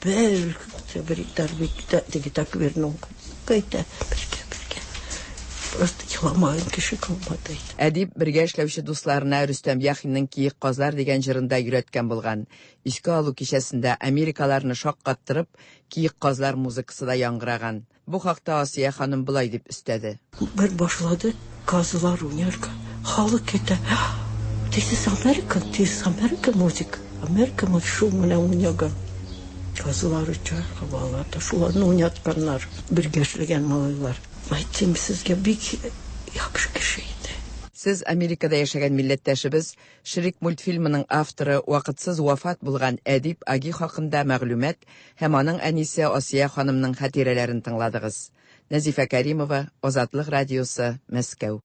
Tebrikler bir takbirini okudu. Kayıta birge. Просто yılamayın kişi kalmadı. Әдип бергә эшләүче дусларына Рөстәм Яхинның Киек казлар дигән җырында өйрәткән булган. Иске алу кичәсендә Америкаларны шаккаттырып, Киек казлар музыкасы да яңгыраган. Бу хакта Асия ханым булай дип өстәде. Bir başladı kazılar oynarken. Halı kete. This is American music. Amerika şu mına oynayan. Kazılar uçar, havalarda şularını oynatkanlar. Bir geçlegen malılar. Aytayım sizge bir yakışık kişiydi. Siz Amerikada яшәгән милләттәшебез Ширик мультфильмының авторы вакытсыз вафат булган Әдип Аги хакында мәгълүмат һәм аның әнисе Асия ханымның хатирәләрен тыңладыгыз. Назифа Кәримова, Азатлык радиосы, Мәскәү.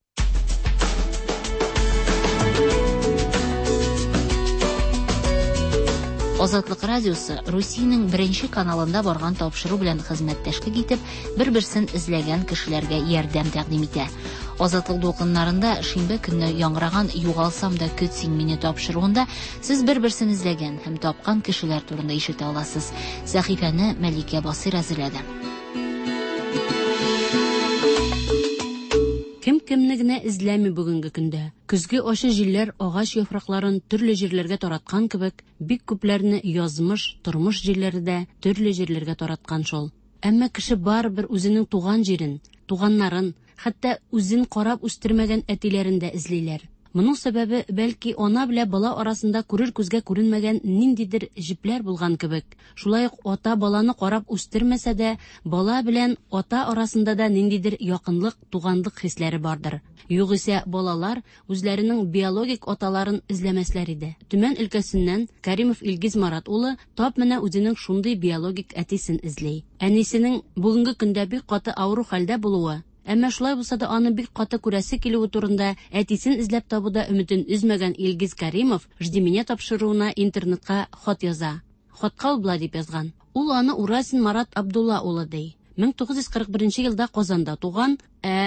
Азатлык радиосы Русиянең беренче каналында барган тапшыру белән хезмәттәшлек итеп, бер-берсен эзләгән кешеләргә ярдәм тәкъдим итә. Азатлык дулкыннарында шимбә көнне яңгыраган "Югалсам да көт син мине" тапшыруында сез бер-берсен эзләгән һәм тапкан кешеләр турында ишетә аласыз. Сәхифәне Мәликә Басир әзерләде. Кем-кемне генә эзләми бүгенге көндә. Көзге ачы җилләр агач яфракларын төрле җирләргә тараткан кебек, бик күпләрне язмыш, тормыш җилләрендә төрле җирләргә тараткан шул. Әмма кеше барыбер үзенең туган җирен, туганнарын, хәтта үзен карап үстермәгән әтиләрен дә эзлиләр. Моның сәбәбе бәлки ана белән бала арасында күрер күзгә күренмәгән ниндидер җипләр булган кебек. Шулай ук ата баланы карап үстермәсә дә, бала белән ата арасында да ниндидер якынлык, туганлык хисләре бардыр. Югыйсә балалар үзләренең биологик аталарын эзләмәсләр иде. Төмән өлкәсеннән Кәримов Илгиз Марат улы тап менә үзенең шундый биологик әтисен эзли. Әнисенең бүгенге көндә бик каты авыру хәлдә булуы, әмма шулай булса да аны бик каты күрәсе килүе турында әтисен эзләп табуда өметен үзмәгән Илгиз Кәримов жди меня тапшыруына интернетка хат яза. Хатка ул булай дип язган. Ул аны Урасин Марат Абдулла улы ди. 1941 елда Казанда туган,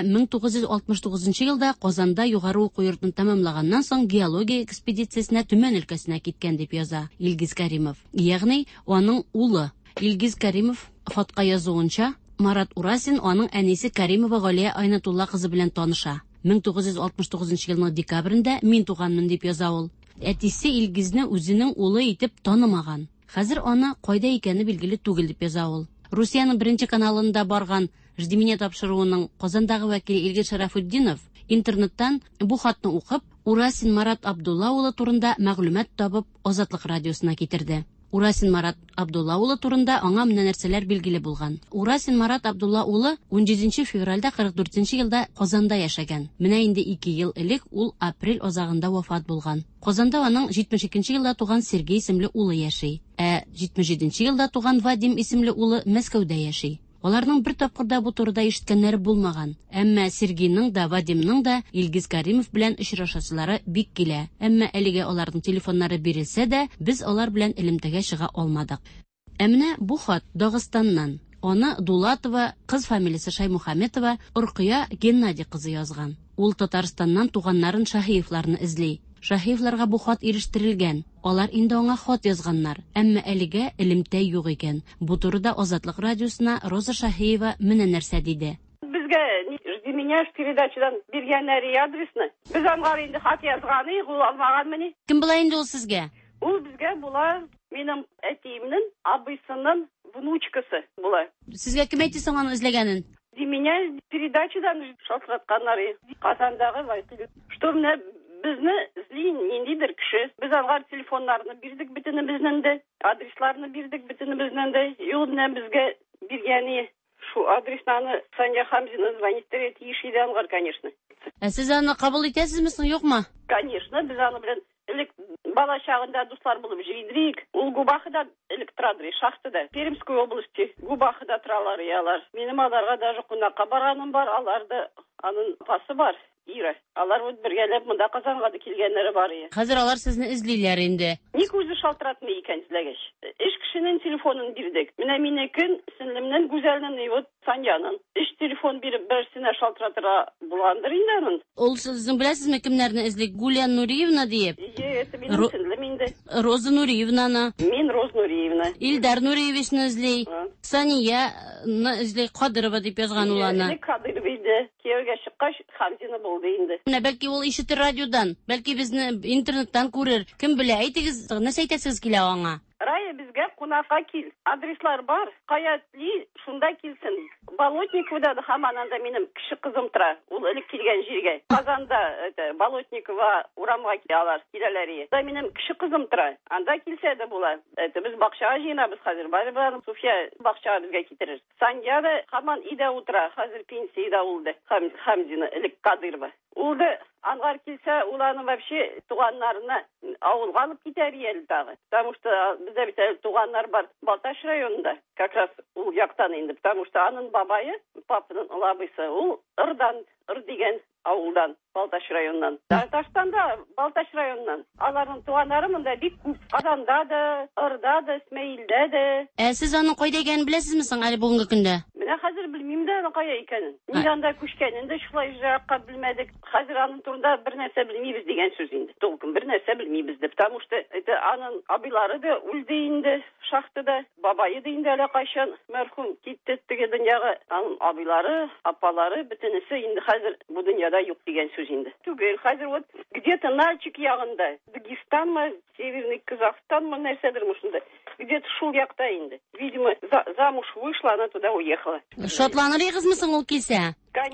1969 елда Казанда югары уку йортын тәмамлаганнан соң геология экспедициясенә Төмән өлкәсенә киткән дип яза Илгиз Кәримов. Ягъни аның улы Илгиз Кәримов хатка язуынча Марат Урасин аның әнисе Кәримова Галия Айнатулла кызы белән таныша. 1969 елның декабрендә мин туганмын дип яза ул. Әтисе Илгизне үзенең улы итеп танымаган. Хәзер аны кайда икәне билгеле түгел дип яза ул. Русияның беренче каналында барган жди меня тапшыруының Казандагы вәкиле Илгиз Шарафутдинов интернеттан бу хатны укып, Урасин Марат Абдулла улы турында мәгълүмат табып, Азатлык радиосына китерде. Урасин Марат Абдулла улы турында аңа менә нәрсәләр билгеле булган. Урасин Марат Абдулла улы 17 февральдә 44 елда Казанда яшәгән. Менә инде 2 ел элек ул апрель азагында вафат булган. Казанда аның 72 елда туган Сергей исемле улы яши. 77 елда туган Вадим исемле улы Мәскәүдә яши. Аларның бер тапкырда бу турыда ишеткәннәре булмаган. Әмма Сергейның да, Вадимның да Илгиз Кәримов белән очрашасылары бик килә. Әмма әлегә аларның телефоннары бирелсә дә, без алар белән элемтәгә чыга алмадык. Әмма бу хат Дагыстаннан. Аны Дулатова, кыз фамилиясе Шаймухаметова, Уркыя Геннадий кызы язган. Ул Татарстаннан туганнарын Шаһиевларны эзли. Шаһиевларга бу хат ирештерелгән. Алар инде аңа хат язганнар. Әмма әлегә элемтә юк икән. Бу турыда Азатлык радиосына Роза Шаһиева менә нәрсә диде. Безгә жди меня передачадан бергәннәре адресны. Без аңар инде хат язганы, ул алмаган мени. Кем була инде ул сезгә? Ул безгә була минем әтиемнең абыйсының внучкасы була. Сезгә кем әйтте соң аны эзләгәнен? Ди меня передачадан шалтыратканнары. Казандагы вакыт. Что менә безне эзлин ниндидер кеше. Без аңар телефоннарны бирдек бөтенебезнең дә, адресларны бирдек бөтенебезнең дә. Юл белән безгә биргәне шу адресларны Саня Хамзина звонит тиешиде аңар, конечно. Сез аны кабул итәсезме соң, юкмы? Конечно, без аны белән элек бала чагында дуслар булып җыйдырык. Ул Губахада электродры шахтада, Пермской области Губахада торалар ялар. Минем аларга даже кунакка барганым бар, аларда аның апасы бар. Ира. Алар вот бергәләп монда Казанга да килгәннәре бар. Хәзер алар сезне эзлиләр инде. Ник үзе шалтыратмый икән эзләгәч? Эш кешенең телефонын бирдек. Менә минекен, сеңлемнән Гүзәлнең, вот Саняның. Эш телефон биреп берсенә шалтыратырга булгандыр инде аның. Ул сезнең беләсезме кемнәрне эзли? Гүлия Нуриевна дип. Это минем сеңлем инде. Роза Нуриевнаны. Мин Роза Нуриевна. Илдар Нуриевичны эзли. Санияны эзли, Кадырова дип язган ул аны. Кадырова иде. Кияүгә чыккач Хамзина булды инде. Менә бәлки ул ишетер радиодан, бәлки безне интернеттан күрер. Кем белә, әйтегез, нәрсә әйтәсегез килә аңа? Рая безгә кунакка кил. Адреслар бар. Каятли, шунда килсен. Болотниковда да һамананда минем кеше кызым тора. Ул элек килгән җиргә. Казанда Болотникова урамга киләләр, киләләр. Да минем кеше кызым тора. Анда килсә дә була. Без бакчага җыенабыз хәзер. Бар Суфия бакчага безгә китерер. Санья да һаман идә утыра. Хәзер пенсиядә улды. Хамзина элек Кадырова. Ул да аңар килсә, уларны вообще туганнарына авылга алып китәр әле тагы. Потому что бездә бит туганнар бар Балташ районында. Как раз ул яктан инде. Потому что аның бабайы, папаның лабысы, ул Ыр дигән авылдан, Балташ районынан. Таштанда, Балташ районынан. Аларның туганнары монда бик күп. Казанда да, Ырда да, Исмәилдә дә. Сез аның кайда икәнен беләсезме соң әле бүгенге көндә? Менә хәзер белмим дә аның кая икәнен. Нидәндә күчкәнен дә шулай җакка белмәдек. Хәзер аның турында бер нәрсә белмибез дигән сүз инде. Толкын бер нәрсә белмибез дип. Потому что аның абыйлары да үлде инде шахтада. Бабайы да инде әле кайчан мәрхүм китте теге дөньяга. Аның абыйлары, апалары бөтенесе инде хәзер бу дөньяда юк дигән сүз инде. Түгел, хәзер вот где-то Нальчик ягында, Дагестанмы, Северный Казахстанмы нәрсәдер мошында. Где-то шул якта инде. Видимо, замуж вышла, она туда уехала. Шатланырыгызмы соң ул килсә?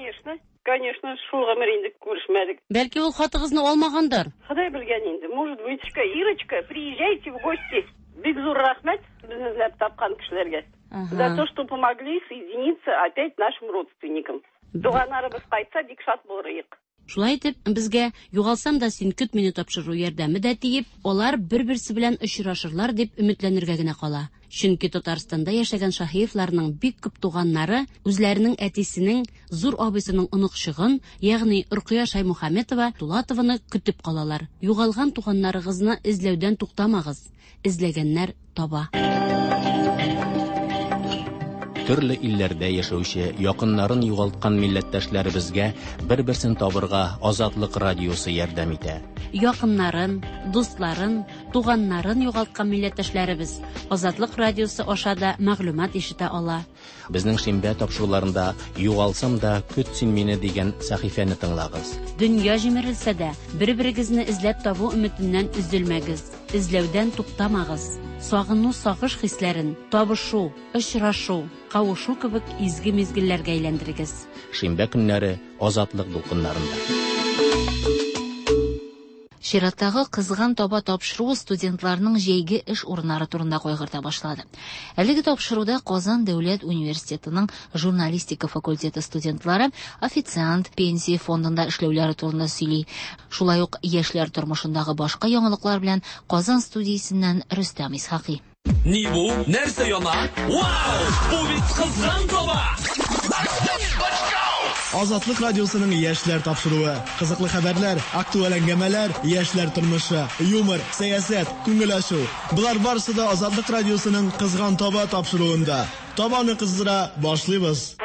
Конечно, шул гомер инде күрешмәдек. Бәлки ул хатыгызны алмагандыр. Ходай белгән инде. Может быть, Ирочка, приезжайте в гости. Бик зур рәхмәт безне эзләп тапкан кешеләргә. За то, что помогли соединиться опять нашим родственникам. Туганнарыбыз кайтса, бик шат булырык. Шулай итеп, безгә югалсам да син көт мине тапшыру ярдәме дә тиеп, алар бер-берсе белән очрашырлар дип өметләнергә генә кала. Чөнки Татарстанда яшәгән Шаһиевларның бик күп туганнары үзләренең әтисенең, зур абысының оныкчыгын, ягъни Рукыя Шаймөхәммәтова Тулатованы көтеп калалар. Югалган туганнарыгызны эзләүдән туктамагыз. Эзләгәннәр таба. Төрле илләрдә яшәүче, якыннарын югалткан милләттәшләребезгә бер-берсен табырга Азатлык радиосы ярдәм итә. Якыннарын, дусларын, туганнарын югалткан милләттәшләребез Азатлык радиосы аша да мәгълүмат ишетә ала. Безнең шимбә тапшыруларында югалсам да көт син мине дигән сәхифәне тыңлагыз. Дөнья җимерелсә дә, бер-берегезне эзләп табу өметеннән üzülмәгез. Эзләүдән туктамагыз. Сагыну, сагыш хисләрен, табышу, очрашу, кавышу кебек изге мизгелләргә әйләндерегез. Шимбә көннәре Азатлык дулкыннарында. Чираттагы кызган таба тапшыру студентларның җәйге эш урыннары турында кайгырта башлады. Әлеге тапшыруда Казан дәүләт университетының журналистика факультеты студентлары официант пенсия фондында эшләүләре турында сөйли. Шулай ук яшьләр тормышындагы башка яңалыклар белән Казан студиясеннән Рөстәм Исхакый. Ни бу? Нәрсә яна? Вау! Бу бит кызган таба! Азатлык радиосының яшьләр тапшыруы, кызыклы хәбәрләр, актуаль әңгәмәләр, яшьләр тормышы, юмор, сәясәт, күңел ачу. Булар барысы да Азатлык радиосының кызган таба тапшыруында. Табаны кыздыра башлыйбыз.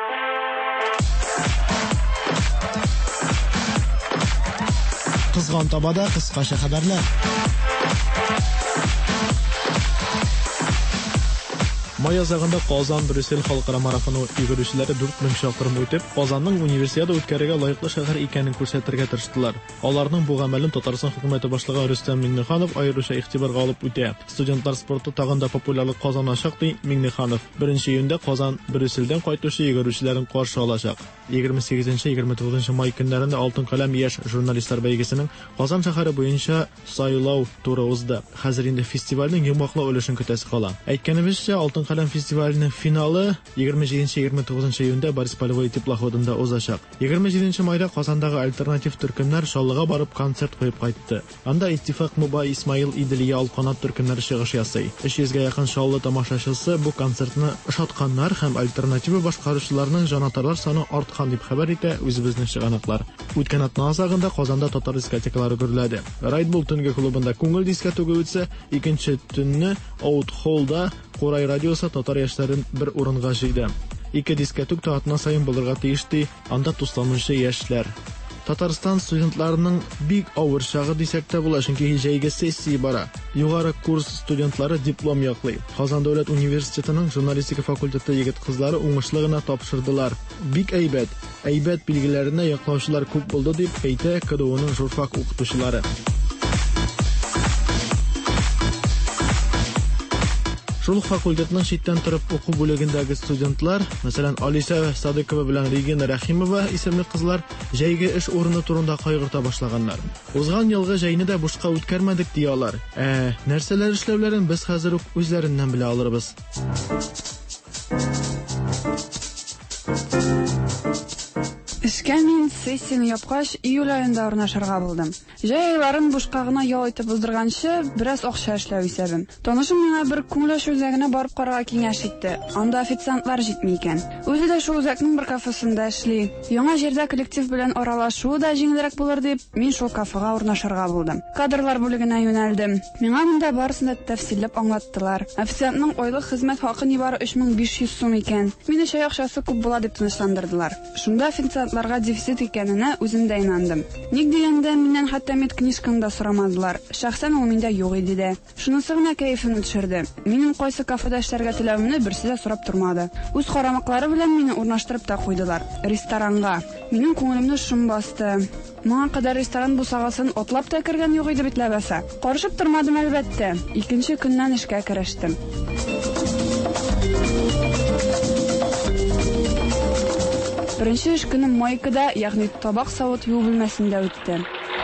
Кызган табада кыскача хәбәрләр. Май азагында Казан Брюссель халыкара марафоны йөгерүчеләре 4000 чакрым үтеп, Казанның универсиада үткәрергә лаеклы шәһәр икәнен күрсәтергә тырыштылар. Аларның бу гамәлен Татарстан хөкүмәте башлыгы Рөстәм Миңнеханов аеруча игътибарга алып үтә. Студентлар спорты тагын да популярлык казаначак ди Миңнеханов. 1 июньдә Казан Брюссельдән кайтучы йөгерүчеләрен каршы алачак. 28-29 май көннәрендә Алтын каләм яшь журналистлар бәйгесенең Казан шәһәре буенча сайлау туры узды. Хәзер инде фестивальнең йомгаклы өлешен көтәсе кала. Әйткәнебезчә, Алтын каләм фестиваленең финалы 27-29 июньдә Борисполевой теплоходында узачак. 27 майда Казандагы альтернатив төркемнәр Шаллыга барып концерт куеп кайтты. Анда Иттифак Муба Исмаил Иделия алканат төркемнәре чыгыш ясый. 300-гә якын Шаллы тамашачысы бу концертны ошатканнар һәм альтернатива башкаручыларның җанатарлар саны арткан дип хәбәр итә үзебезнең чыганаклар. Үткән атна азагында Казанда татар дискотекалары гөрләде. Райдбул төнге клубында күңел дискотега үтсә, икенче төнне Out Hall'да Курай радиосы татар яшьләрен бер урынга җыйды. Ике дискотека атна сайын булырга тиеш ди, анда тусланучы яшьләр. Татарстан студентларының бик авыр чагы дисәк тә була, чөнки җәйге сессия бара. Югары курс студентлары диплом яклый. Казан дәүләт университетының журналистика факультеты егет-кызлары уңышлы гына тапшырдылар. Бик әйбәт билгеләренә яклаучылар күп булды дип әйтә КДУның журфак укытучылары. Шул факультетның читтән торып уку бүлегендәге студентлар, мәсәлән, Алиса Садыкова белән Регина Рәхимова исемле кызлар җәйге эш урыны турында кайгырта башлаганнар. Узган елгы җәйне дә бушка үткәрмәдек диялар. Нәрсәләр эшләүләрен без хәзер үк үзләреннән белә алырбыз. Эшкә мин сессияны япкач, июль аенда урнашырга булдым. Җәй айларын бушка гына ял итеп уздырганчы, бераз акча эшләү исәбем. Танышым миңа бер күңеләш үзәгенә барып карарга киңәш итте. Анда официантлар җитми икән. Үзе дә шул үзәкнең бер кафесында эшли. Яңа җирдә коллектив белән аралашуы да җиңелрәк булыр дип, мин шул кафега урнашырга булдым. Кадрлар бүлегенә юнәлдем. Миңа монда барысын да тәфсилләп аңлаттылар. Официантның айлык хезмәт хакы нибары 3500 сум икән. Мине чәй акчасы күп була дип тынычландырдылар. Шунда официантларга дефицит икәненә үзем дә инандым. Ник дигәндә, миннән хәтта медкнижканы да сорамадылар. Шәхсән ул миндә юк иде дә. Шунысы гына кәефемне төшерде. Минем кайсы кафеда эшләргә теләвемне берсе дә сорап тормады. Үз карамаклары белән мине урнаштырып та куйдылар. Ресторанга. Минем күңелемне шом басты. Моңа кадәр ресторан бусагасын атлап та кергән юк иде бит ләбаса. Карышып тормадым әлбәттә. Икенче көннән эшкә керештем. Беренче эш көнем Майкада, ягъни табак савыт юу бүлмәсендә үтте.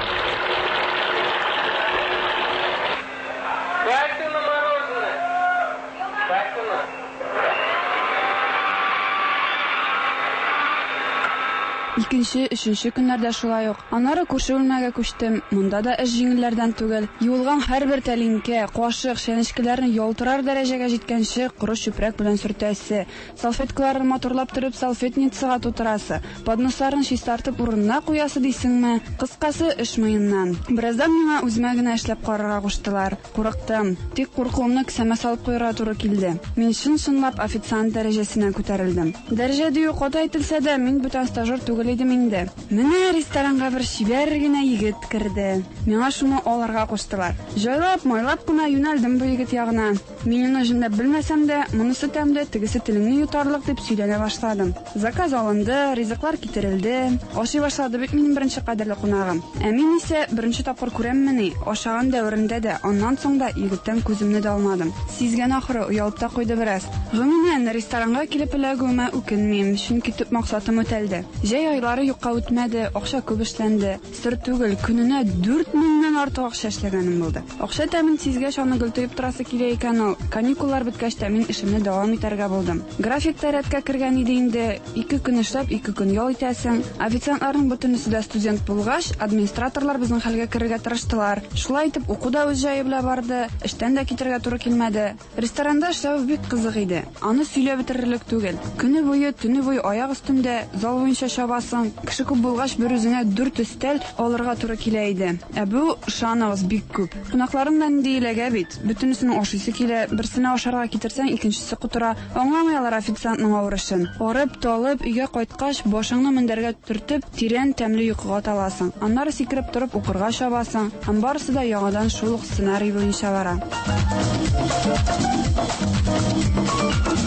Икенче, өченче көннәрдә шулай ук. Аннары күрше бүлмәгә күчтем. Монда да эш җиңелләрдән түгел. Юылган һәрбер тәлинкә, кашык, чәнечкеләрне ялтырар дәрәҗәгә җиткәнче коры чүпрәк белән сөртәсе. Салфеткаларны матурлап торып салфетницага тутырасы. Подносларын чистартып урынына куясы дисеңме? Кыскасы эш муеннан. Бераздан миңа үземә генә эшләп карарга куштылар. Курыктым. Тик куркуымны кесәмә салып куярга туры килде. Мин чын-чынлап официант дәрәҗәсенә күтәрелдем. Дәрәҗәдә юк әйтелсә дә, мин бүтән стажер түгел идем инде. Менә ресторанга бер шибәр генә егет керде. Миңа шуны аларга куштылар. Җайлап, майлап кына юнәлдем бу егет ягына. Мин аны белмәсәм дә, монысы тәмле, тегесе телеңне ютарлык дип сөйләнә башладым. Заказ алынды, ризыклар китерелде. Ашый башлады бит минем беренче кадерле кунагым. Ә мин исә беренче тапкыр күрәммени, ашаган дәверендә дә, аннан соң да егеттән күземне дә алмадым. Сизгән ахыры уялып та куйды бераз. Гомумән ресторанга килеп эләгүемә үкенмим, чөнки төп максатым үтәлде. Җәй айлары юкка үтмәде, акча күп эшләнде. Сер түгел, көненә 4000-нән артык акча эшләгәнем булды. Акча тәмен сизгәч аны гөлтөйеп торасы килә икән ул. Каникуллар беткәч тә мин эшемне дәвам итәргә булдым. Графикта рәткә кергән иде инде. 2 көн эшләп, 2 көн ял итәсең. Официантларның бөтенесе дә студент булгач, администраторлар безнең хәлгә керергә тырыштылар. Шулай итеп, уку да үз җае белән барды. Эштән дә китәргә туры килмәде. Ресторанда эшләү бик кызык иде. Аны сөйләп бетерерлек түгел. Көне буе, төне буе аяк өстендә зал буенча чабасың. Кеше күп булгач, бер үзеңә 4 өстәл алырга туры килә иде. Ә бу шаныгыз бик күп. Кунакларым да диеләгә бит. Бөтенесен ашыйсы килә, берсенә ашарга китерсәң, икенчесе кутыра. Аңламыйлар официантның авырышын. Арып, талып, өйгә кайткач, башыңны мендәргә төртеп, тирән тәмле йокыга таласың. Аннары сикереп торып укырга чабасың. Һәм барысы да яңадан шул ук сценарий буенча бара.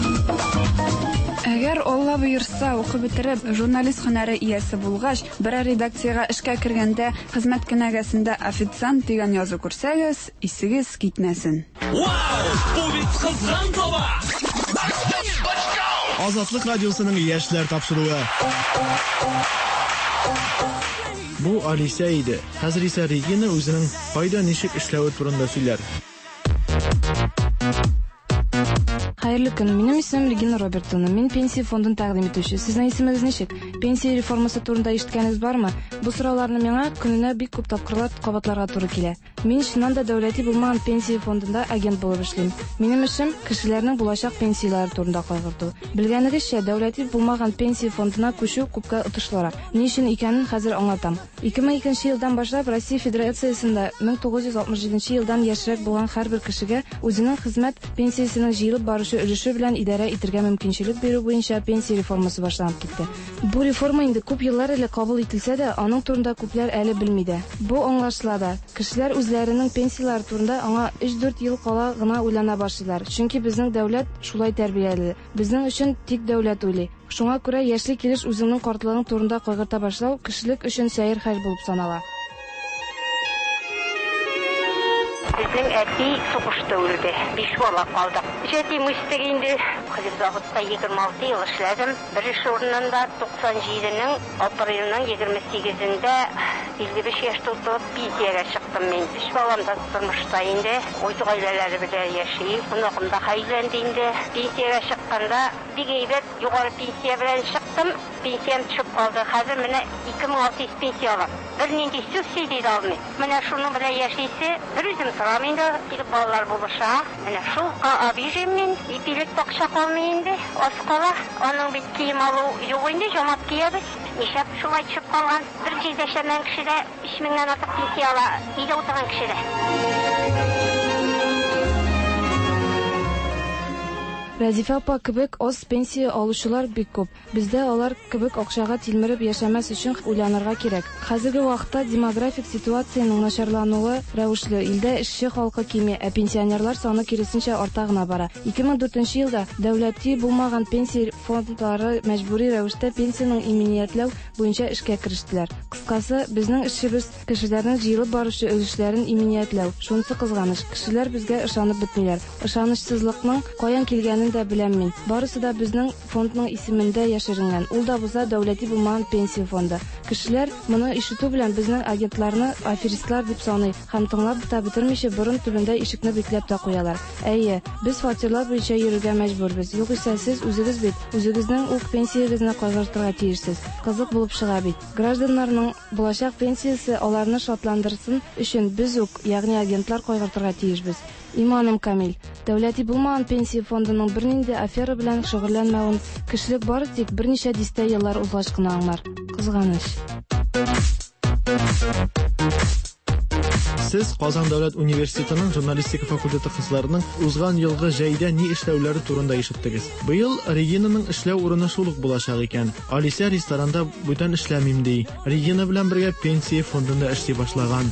Әгәр Алла боерса, укып бетереп, журналист һөнәре иясе булгач, бер редакциягә эшкә кергәндә, хезмәт кенәгәсендә официант дигән язу күрсәгез, исегез китмәсен. Вау! Бу бит кызган таба! Азатлык радиосының яшьләр тапшыруы. Бу Алисия иде. Хәзер исә Регина үзенең кайда ничек эшләве турында сөйләр. Хәерле көн. Минем исемем Регина Робертовна. Мин пенсия фондын тәкъдим итүче. Сезнең исемегез ничек? Пенсия реформасы турында ишеткәнегез бармы? Бу сорауларны миңа көненә бик күп тапкырлар кабатларга туры килә. Мин чыннан да дәүләти булмаган пенсия фондында агент булып эшлим. Минем эшем кешеләрнең булачак пенсиялары турында кайгырту. Белгәнегезчә, дәүләти булмаган пенсия фондына күчү күпкә отышлырак. Ни өчен икәнен хәзер аңлатам. 2002 елдан башлап Россия Федерациясендә 1967 елдан яшьрәк булган һәрбер кешегә үзенең хезмәт пенсиясенең җыелып барышы өлеше белән идарә итәргә мөмкинчелек бирү буенча пенсия реформасы башланып китте. Бу реформа инде күп еллар элек кабул ителсә дә, аның турында күпләр әле белми дә. Бу аңлашыла да. Кешеләр үзләренең пенсиялары турында аңа 3-4 ел кала гына уйлана башлыйлар. Чөнки безнең дәүләт шулай тәрбияле. Безнең өчен тик дәүләт уйлый. Шуңа күрә яшьлек килеш үзенең картлыгын турында кайгырта башлау кешелек өчен сәер хәл булып санала. Bizning әти сугышта үлде. 5 бала калды. Жетим үстегенде Кызылзаводта 26 ел эшләдем. Беренче урынында 97-нең апрелнең 28-ендә 55 яшьтә тотып пенсиягә чыктым мин. 3 балам да тормышта инде. Уйты гаиләләре белән яши. Кунагымда хәйләнде инде. Пенсиягә чыкканда бик әйбәт югары пенсия белән чыктым. Пенсиям төшеп калды. Хәзер менә 2600 пенсия алам. Бернинди субсидия да алмыйм. Менә шуның белән яшисе, бер үзем торам инде, килеп балалар булыша. Менә шул абижем мин, ипилек бакча калмый инде. Аскала, аның бит кием алу юк инде, җамап киябез. Нишәп шулай төшеп калган? Бер җидәшәмән кешедә 3000-нән артык пенсия ала, өйдә утырган кешедә. Разифа апа кебек аз пенсия алучылар бик күп. Бездә алар кебек акчага тилмереп яшәмәс өчен уйланырга кирәк. Хәзерге вакытта демографик ситуациянең начарлануы рәвешле илдә эшче халкы кими, ә пенсионерлар саны киресенчә арта гына бара. 2004 елда дәүләти булмаган пенсия фондлары мәҗбүри рәвештә пенсияның иминиятләү буенча эшкә керештеләр. Кыскасы, безнең эшебез кешеләрнең җыелып баручы өлешләрен иминиятләү. Шунысы кызганыч, кешеләр безгә ышанып бетмиләр. Ышанычсызлыкның каян килгәнен дә беләм мин. Барысы да безнең фондның исемендә яшеренгән. Ул да булса дәүләти булмаган пенсия фонды. Кешеләр моны ишетү белән безнең агентларны аферистлар дип саный һәм тыңлап та бетермичә борын төбендә ишекне бикләп тә куялар. Әйе, без фатирлар буенча йөрергә мәҗбүрбез. Югыйсә сез үзегез бит, үзегезнең үк пенсиягезне кайгыртырга тиешсез. Кызык булып чыга бит. Гражданнарның булачак пенсиясе аларны шатландырсын өчен без үк, ягъни агентлар кайгыртырга тиешбез. Иманым камил. Дәүләти булмаган пенсия фондының бернинди афера белән шөгыльләнмәвен кешелек бары тик берничә дистә еллар узгач кына аңлар. Кызганыч. Сез Казан дәүләт университетының журналистика факультеты кызларының узган елгы җәйдә ни эшләүләре турында ишеттегез. Быел Регинаның эшләү урыны шулык булачак икән. Алисия ресторанда бүтән эшләмим ди. Регина белән бергә пенсия фондында эшли башлаган.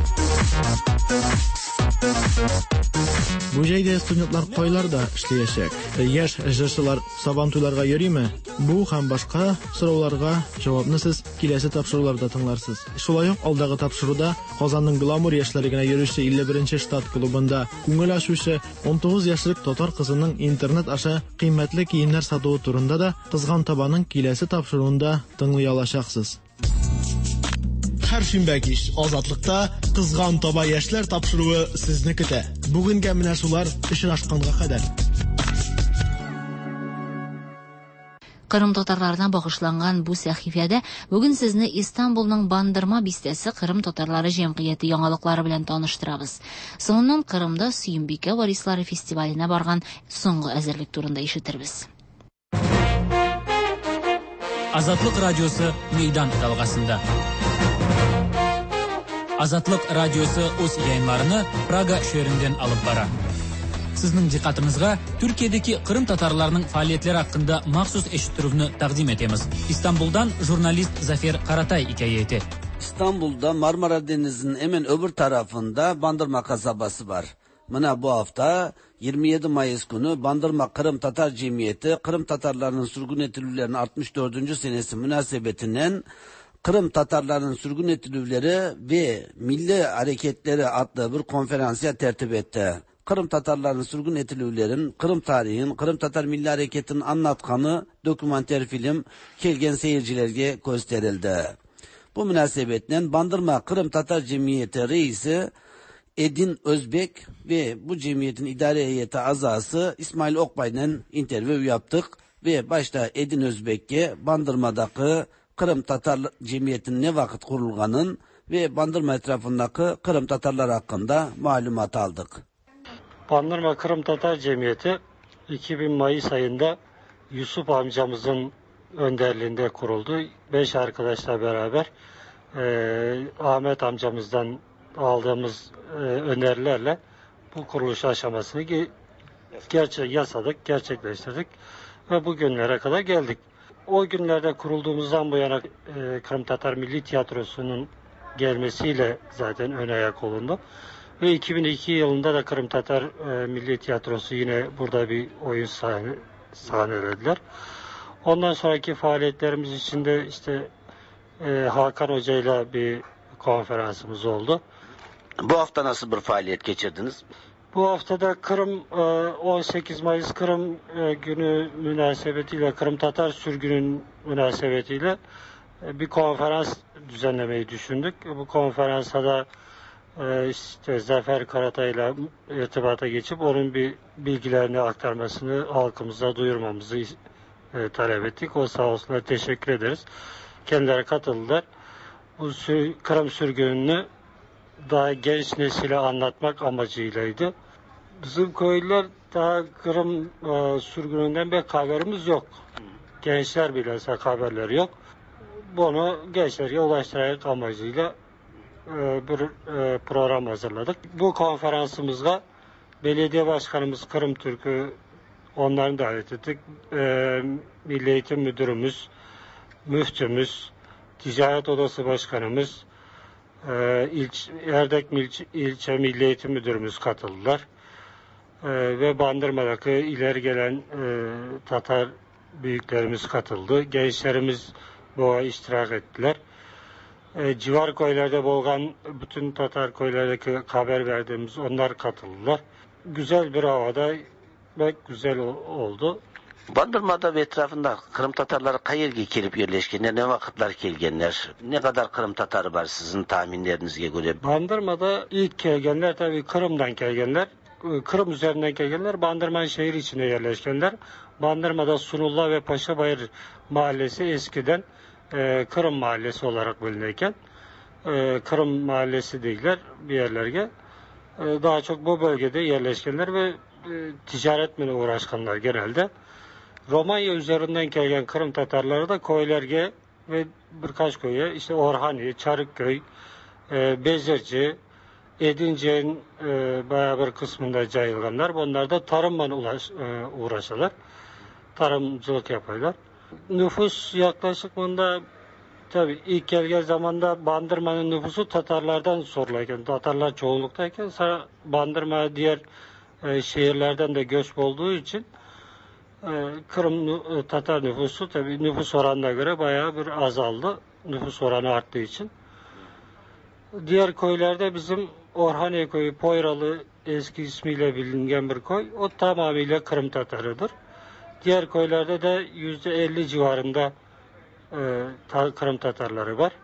Бу җәйдә студентлар кайларда эшләячәк? Яшь җырчылар сабан туйларга йөриме? Бу һәм башка сорауларга җавапны сез киләсе тапшыруларда тыңларсыз. Шулай ук алдагы тапшыруда Казанның гламур яшьләре генә йөрүче 51-нче штат клубында күңел ачучы 19 яшьлек татар кызының интернет аша кыйммәтле киемнәр сатуы турында да кызган табаның киләсе тапшыруында тыңлый алачаксыз. Һәр шимбә кич Азатлыкта кызган таба яшьләр тапшыруы сезне көтә. Бүгенгә менә шулар очрашканга кадәр. Кырым татарларына багышланган бу сәхифәдә бүген сезне Истанбулның Бандырма бистәсе Кырым татарлары җәмгыяте яңалыклары белән таныштырабыз. Соңыннан Кырымда Сөембикә варислары фестиваленә барган соңгы әзерлек турында ишетербез. Азатлык радиосы мәйдан далгасында. Азатлык радиосы үз яйыннарны Прага шәһәреннән алып бара. Сезнең диққатыңызга Төркиядәге Кырым татарларының фәалиятләре хакында махсус эшиттүрүне тәкъдим итәбез. Истанбулдан журналист Зафер Каратай хикәяте. İstanbul'da Marmara Denizi'nin hemen öbür tarafında Bandırma kasabası var. Mına bu hafta 27 Mayıs günü Bandırma Kırım Tatar Cemiyeti Kırım Tatarlarının sürgün edilülerinin 64. senesi münasebetinden Kırım Tatarlarının sürgün edilüleri ve Milli Hareketleri adlı bir konferansiya tertip etti. Kırım Tatarlarının sürgün edilülerin, Kırım tarihin, Kırım Tatar Milli Hareketi'nin anlatkanı dokümanter film kelgen seyircilerge gösterildi. Bu münasebetle Bandırma Kırım Tatar Cemiyeti reisi Edin Özbek ve bu cemiyetin idare heyeti azası İsmail Okbay'la interview yaptık ve başta Edin Özbek'e Bandırma'daki Kırım Tatar Cemiyeti'nin ne vakit kurulganın ve Bandırma etrafındaki Kırım Tatarlar hakkında malumat aldık. Bandırma Kırım Tatar Cemiyeti 2000 Mayıs ayında Yusuf amcamızın önderliğinde kuruldu. 5 arkadaşla beraber Ahmet amcamızdan aldığımız önerilerle bu kuruluş aşamasını yasadık, gerçekleştirdik ve bugünlere kadar geldik. O günlerde kurulduğumuzdan bu yana Kırım Tatar Milli Tiyatrosu'nun gelmesiyle zaten ön ayak olundu. Ve 2002 yılında da Kırım Tatar Milli Tiyatrosu yine burada bir oyun sahnelediler. Ondan sonraki faaliyetlerimiz içinde işte Hakan Hoca ile bir konferansımız oldu. Bu hafta nasıl bir faaliyet geçirdiniz? Bu haftada Kırım 18 Mayıs Kırım günü münasebetiyle, Kırım Tatar sürgünün münasebetiyle bir konferans düzenlemeyi düşündük. Bu konferansa da işte Zafer Karatay'la irtibata geçip onun bir bilgilerini aktarmasını halkımıza duyurmamızı talep ettik. O sağ olsunlar, teşekkür ederiz. Kendileri katıldılar. Bu Kırım sürgününü daha genç nesile anlatmak amacıylaydı. Bizim köylüler daha Kırım sürgününden pek haberimiz yok. Gençler bilhassa haberleri yok. Bunu gençlere ulaştırarak amacıyla bir program hazırladık. Bu konferansımızda belediye başkanımız Kırım Türk'ü onları davet ettik. Milli Eğitim Müdürümüz, müftümüz, Ticaret Odası Başkanımız, Erdek İlçe Milli Eğitim Müdürümüz katıldılar. Ve Bandırma'daki ileri gelen Tatar büyüklerimiz katıldı. Gençlerimiz bu iştirak ettiler. Civar köylerde bulgan bütün Tatar köylerdeki haber verdiğimiz onlar katıldılar. Güzel bir havada ve güzel oldu. Bandırma'da ve etrafında Kırım Tatarları qayerga kelip yerleşkenler, ne vakitler kelgenler, ne kadar Kırım Tatarı var sizin tahminlerinizge göre? Bandırma'da ilk kelgenler tabii Kırım'dan kelgenler, Kırım üzerinden kelgenler, Bandırma şehir içine yerleşkenler. Bandırma'da Sunullah ve Paşabayır mahallesi eskiden Kırım mahallesi olarak bilinirken Kırım mahallesi değiller bir yerlerge. Daha çok bu bölgede yerleşkenler ve ticaretle uğraşanlar genelde. Romanya üzerinden gelen Kırım Tatarları da köylerge ve birkaç köye işte Orhani, Çarıkköy, Bezirci, Edince'nin bayağı bir kısmında cayılganlar. Bunlar da tarımla uğraşırlar. Tarımcılık yapıyorlar. Nüfus yaklaşık bunda tabii ilk gelgen zamanda Bandırma'nın nüfusu Tatarlardan sorulurken, Tatarlar çoğunluktayken sonra Bandırma diğer şehirlerden de göç olduğu için Kırım Tatar nüfusu tabii nüfus oranına göre bayağı bir azaldı. Nüfus oranı arttığı için. Diğer köylerde bizim Orhaniye köyü, Poyralı eski ismiyle bilinen bir köy. O tamamıyla Kırım Tatarıdır. Diğer köylerde de %50 civarında Kırım Tatarları var.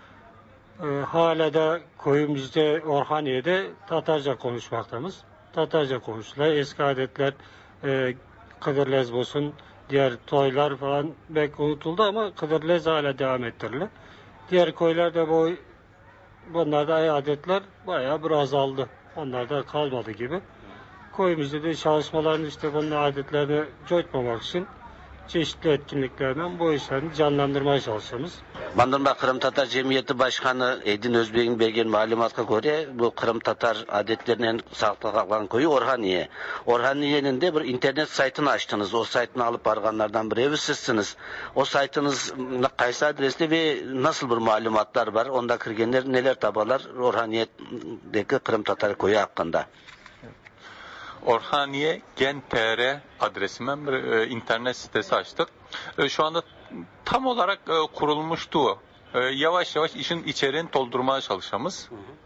Hala da köyümüzde Orhaniye'de Tatarca konuşmaktamız. Tatarca konuşular. Eski adetler Kıdır Lezbos'un diğer toylar falan belki unutuldu ama Kıdır Lez hala devam ettirilir. Diğer köylerde bunlarda adetler bayağı bir azaldı. Onlar da kalmadı gibi. Köyümüzde de çalışmalarını işte bunun adetlerini coyutmamak için çeşitli etkinliklerden bu işlerini canlandırmaya çalışıyoruz. Bandırma Kırım Tatar Cemiyeti Başkanı Edin Özbek'in bergen malumatga göre bu Kırım Tatar adetlerinin saklanan köyü Orhaniye. Orhaniye'nin de bir internet saytını açtınız. O saytını alıp barganlardan biri sizsiniz. O saytınız qaysi adresli ve nasıl bir malumatlar var? Onda kirgenler neler tabalar Orhaniye'deki Kırım Tatar köyü hakkında? Orhaniye Gen.tr adresinden bir internet sitesi açtık. Şu anda tam olarak kurulmuştu. Yavaş yavaş işin içeriğini doldurmaya çalışıyoruz.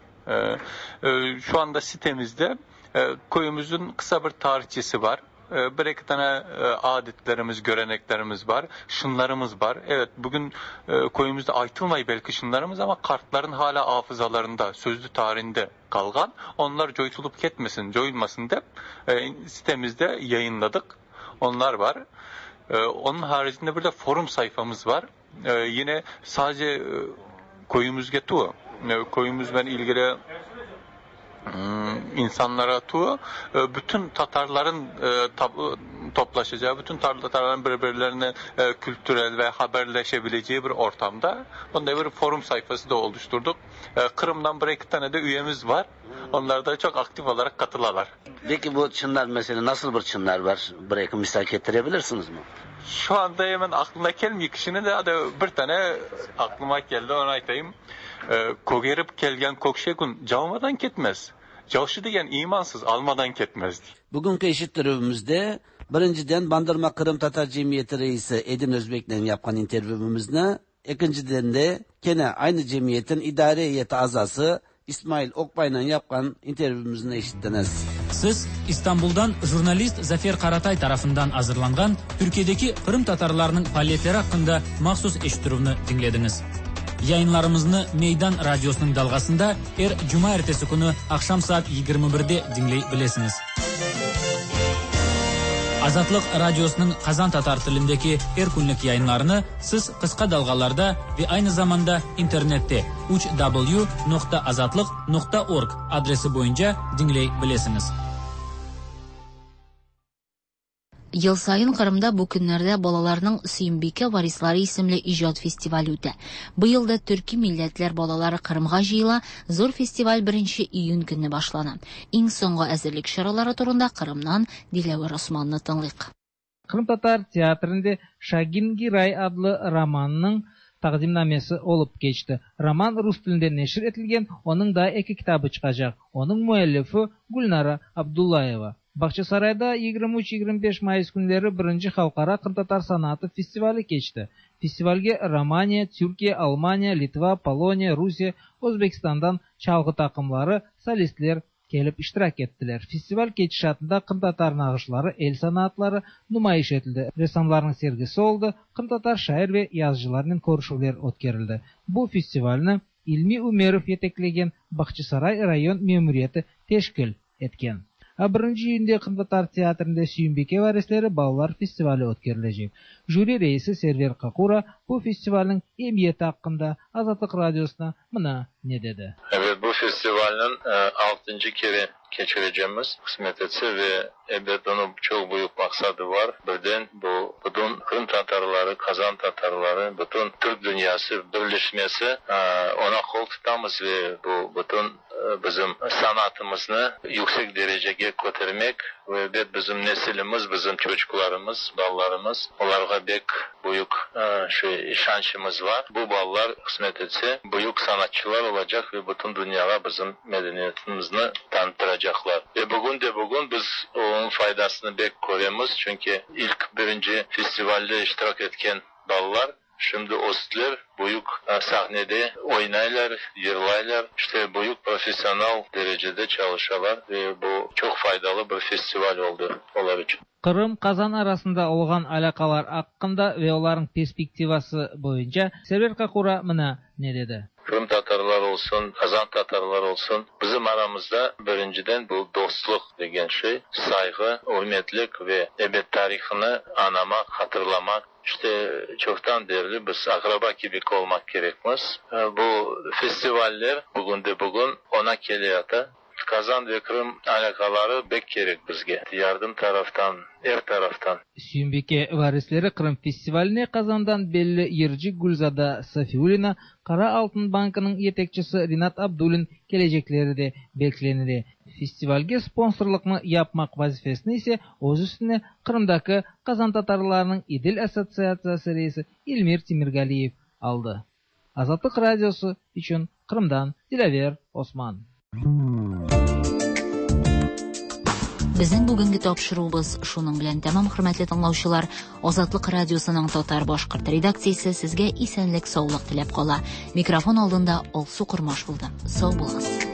Şu anda sitemizde köyümüzün kısa bir tarihçesi var. Bir iki tane adetlerimiz, göreneklerimiz var, şınlarımız var. Evet, bugün köyümüzde aytılmayı belki şınlarımız ama kartların hala hafızalarında, sözlü tarihinde kalgan. Onlar joytulup ketmesin, joyulmasın deyip sitemizde yayınladık. Onlar var. Onun haricinde bir de forum sayfamız var. Yine sadece köyümüzge tu, köyümüzle ilgili insanlara tu, bütün Tatarların toplaşacağı, bütün Tatarların birbirlerine kültürel ve haberleşebileceği bir ortamda. Bunda bir forum sayfası da oluşturduk. Kırım'dan bir iki tane de üyemiz var. Onlar da çok aktif olarak katılarlar. Peki bu çınlar mesela nasıl bir çınlar var? Buraya misal getirebilirsiniz mi? Şu anda hemen aklıma gelmiyor kişinin de bir tane aklıma geldi, onu aytayım. Kogerip kelgen kokşekun cavmadan ketmez. Cavşı degen imansız almadan ketmez. Bugünkü eşittiruvimizde birinciden Bandırma Kırım Tatar Cemiyeti Reisi Edin Özbek'le yapkan intervyumuzda, ikinciden de gene aynı cemiyetin idare heyeti azası İsmail Okbay'la yapkan intervyumuzunu eşittiniz. Siz İstanbul'dan jurnalist Zafer Karatay tarafından hazırlangan Türkiye'deki Kırım Tatarlarının faaliyetleri hakkında mahsus eşittiruvunu dinlediniz. Yayınlarımızı Meydan Radyosu'nun dalgasında Cuma ertesi günü akşam saat 21'de dinleyebilirsiniz. Azatlık Radyosu'nun Kazan Tatar tilindeki günlük yayınlarını siz kısa dalgalarda ve aynı zamanda internette www.azatlık.org adresi boyunca dinleyebilirsiniz. Yıl sayın Kırım'da bu günlerde balalarının Sümbike Varislari isimli icad festivali ötə. Bu yılda Türkiye milletler balaları Kırım'a jıyıla, zor festival 1 iyun günü başlanan. En songa əzirlik şaraları turunda Kırım'dan Dilever Osmanlı tınlıq. Kırım Tatar Teatrında Şagingi Ray adlı romanının taqdimnamesi olup geçti. Roman Rus tilinde neşir etilgen, onun da 2 kitabı çıkacak. Onun müellifi Gulnara Abdullayeva. Bahçesaray'da 23-25 Mayıs günleri 1. Halkara Kırım Tatar Sanatı Festivali geçti. Festivalge Romanya, Türkiye, Almanya, Litva, Polonya, Rusya, Özbekistan'dan çalgı takımları, solistler gelip iştirak ettiler. Festival geçişatında Kırım Tatar nağışları, el sanatları nümayiş edildi. Ressamların sergisi oldu. Kırım Tatar şair ve yazıcılarının görüşmeler ötkerildi. Bu festivalini İlmi Umerov yeteklegen Bahçesaray rayon memuriyeti teşkil etken. 1. iyunda Kırım Tatar Teatrında Sümbike Varisleri Ballar Festivali ötkerilecek. Jüri reisi Server Kakura bu festivalin emniyeti hakkında Azatlık Radyosu'na buna ne dedi? Evet, bu festivalin 6. kere geçireceğimiz kısmet etse ve elbette onun çok büyük maksadı var. Birden bu bütün Kırım Tatarları, Kazan Tatarları, bütün Türk dünyası birleşmesi, ona kol tutamız ve bu bütün bizim sanatımızı yüksek dereceye götürmek ve bizim nesilimiz, bizim çocuklarımız, ballarımız, onlara bek büyük şansımız var. Bu ballar kısmet etse büyük sanatçılar olacak ve bütün dünyaya bizim medeniyetimizi tanıtacaklar. Ve bugün biz onun faydasını bek görüyoruz. Çünkü ilk 1. festivalde iştirak etken ballar şimdi ostler büyük sahnede oynaylar, yırlaylar, işte büyük profesyonel derecede çalışıyorlar ve bu çok faydalı bir festival oldu onlar için. Kırım Kazan arasında olğan alakalar hakkında ve onların perspektivası boyunca Server Kakura mına ne dedi? Kırım Tatarlar olsun, Kazan Tatarlar olsun, bizim aramızda birinciden bu dostluk degen şey, saygı, hürmetlik ve ebed tarihini anlamak, hatırlamak. İşte çoktan değerli biz akraba gibi olmak gerekmez. Bu festivaller bugün ona keliyata. Kazan ve Kırım alakaları bek gerek bizge. Yardım taraftan, her taraftan. Sümbike Varisleri Kırım Festivali'ne Kazan'dan belli Yırcı Gulzada Safiulina, Kara Altın Bankı'nın yetekçisi Rinat Abdul'un gelecekleri de beklenildi. Festivalge sponsorlukunu yapmak vazifesini ise öz üstüne Kırım'daki Kazan Tatarlarının İdil Asosiyasyası reisi İlmir Timirgaliyev aldı. Azatlık Radyosu için Kırım'dan Dilever Osman. Безнең бүгенге тапшыруыбыз шуның белән тәмам, хөрмәтле тыңлаучылар. Азатлык радиосының татар-башкорт редакциясе сезгә исәнлек, саулык теләп кала. Микрофон алдында Алсу Курмаш булды. Сау булыгыз.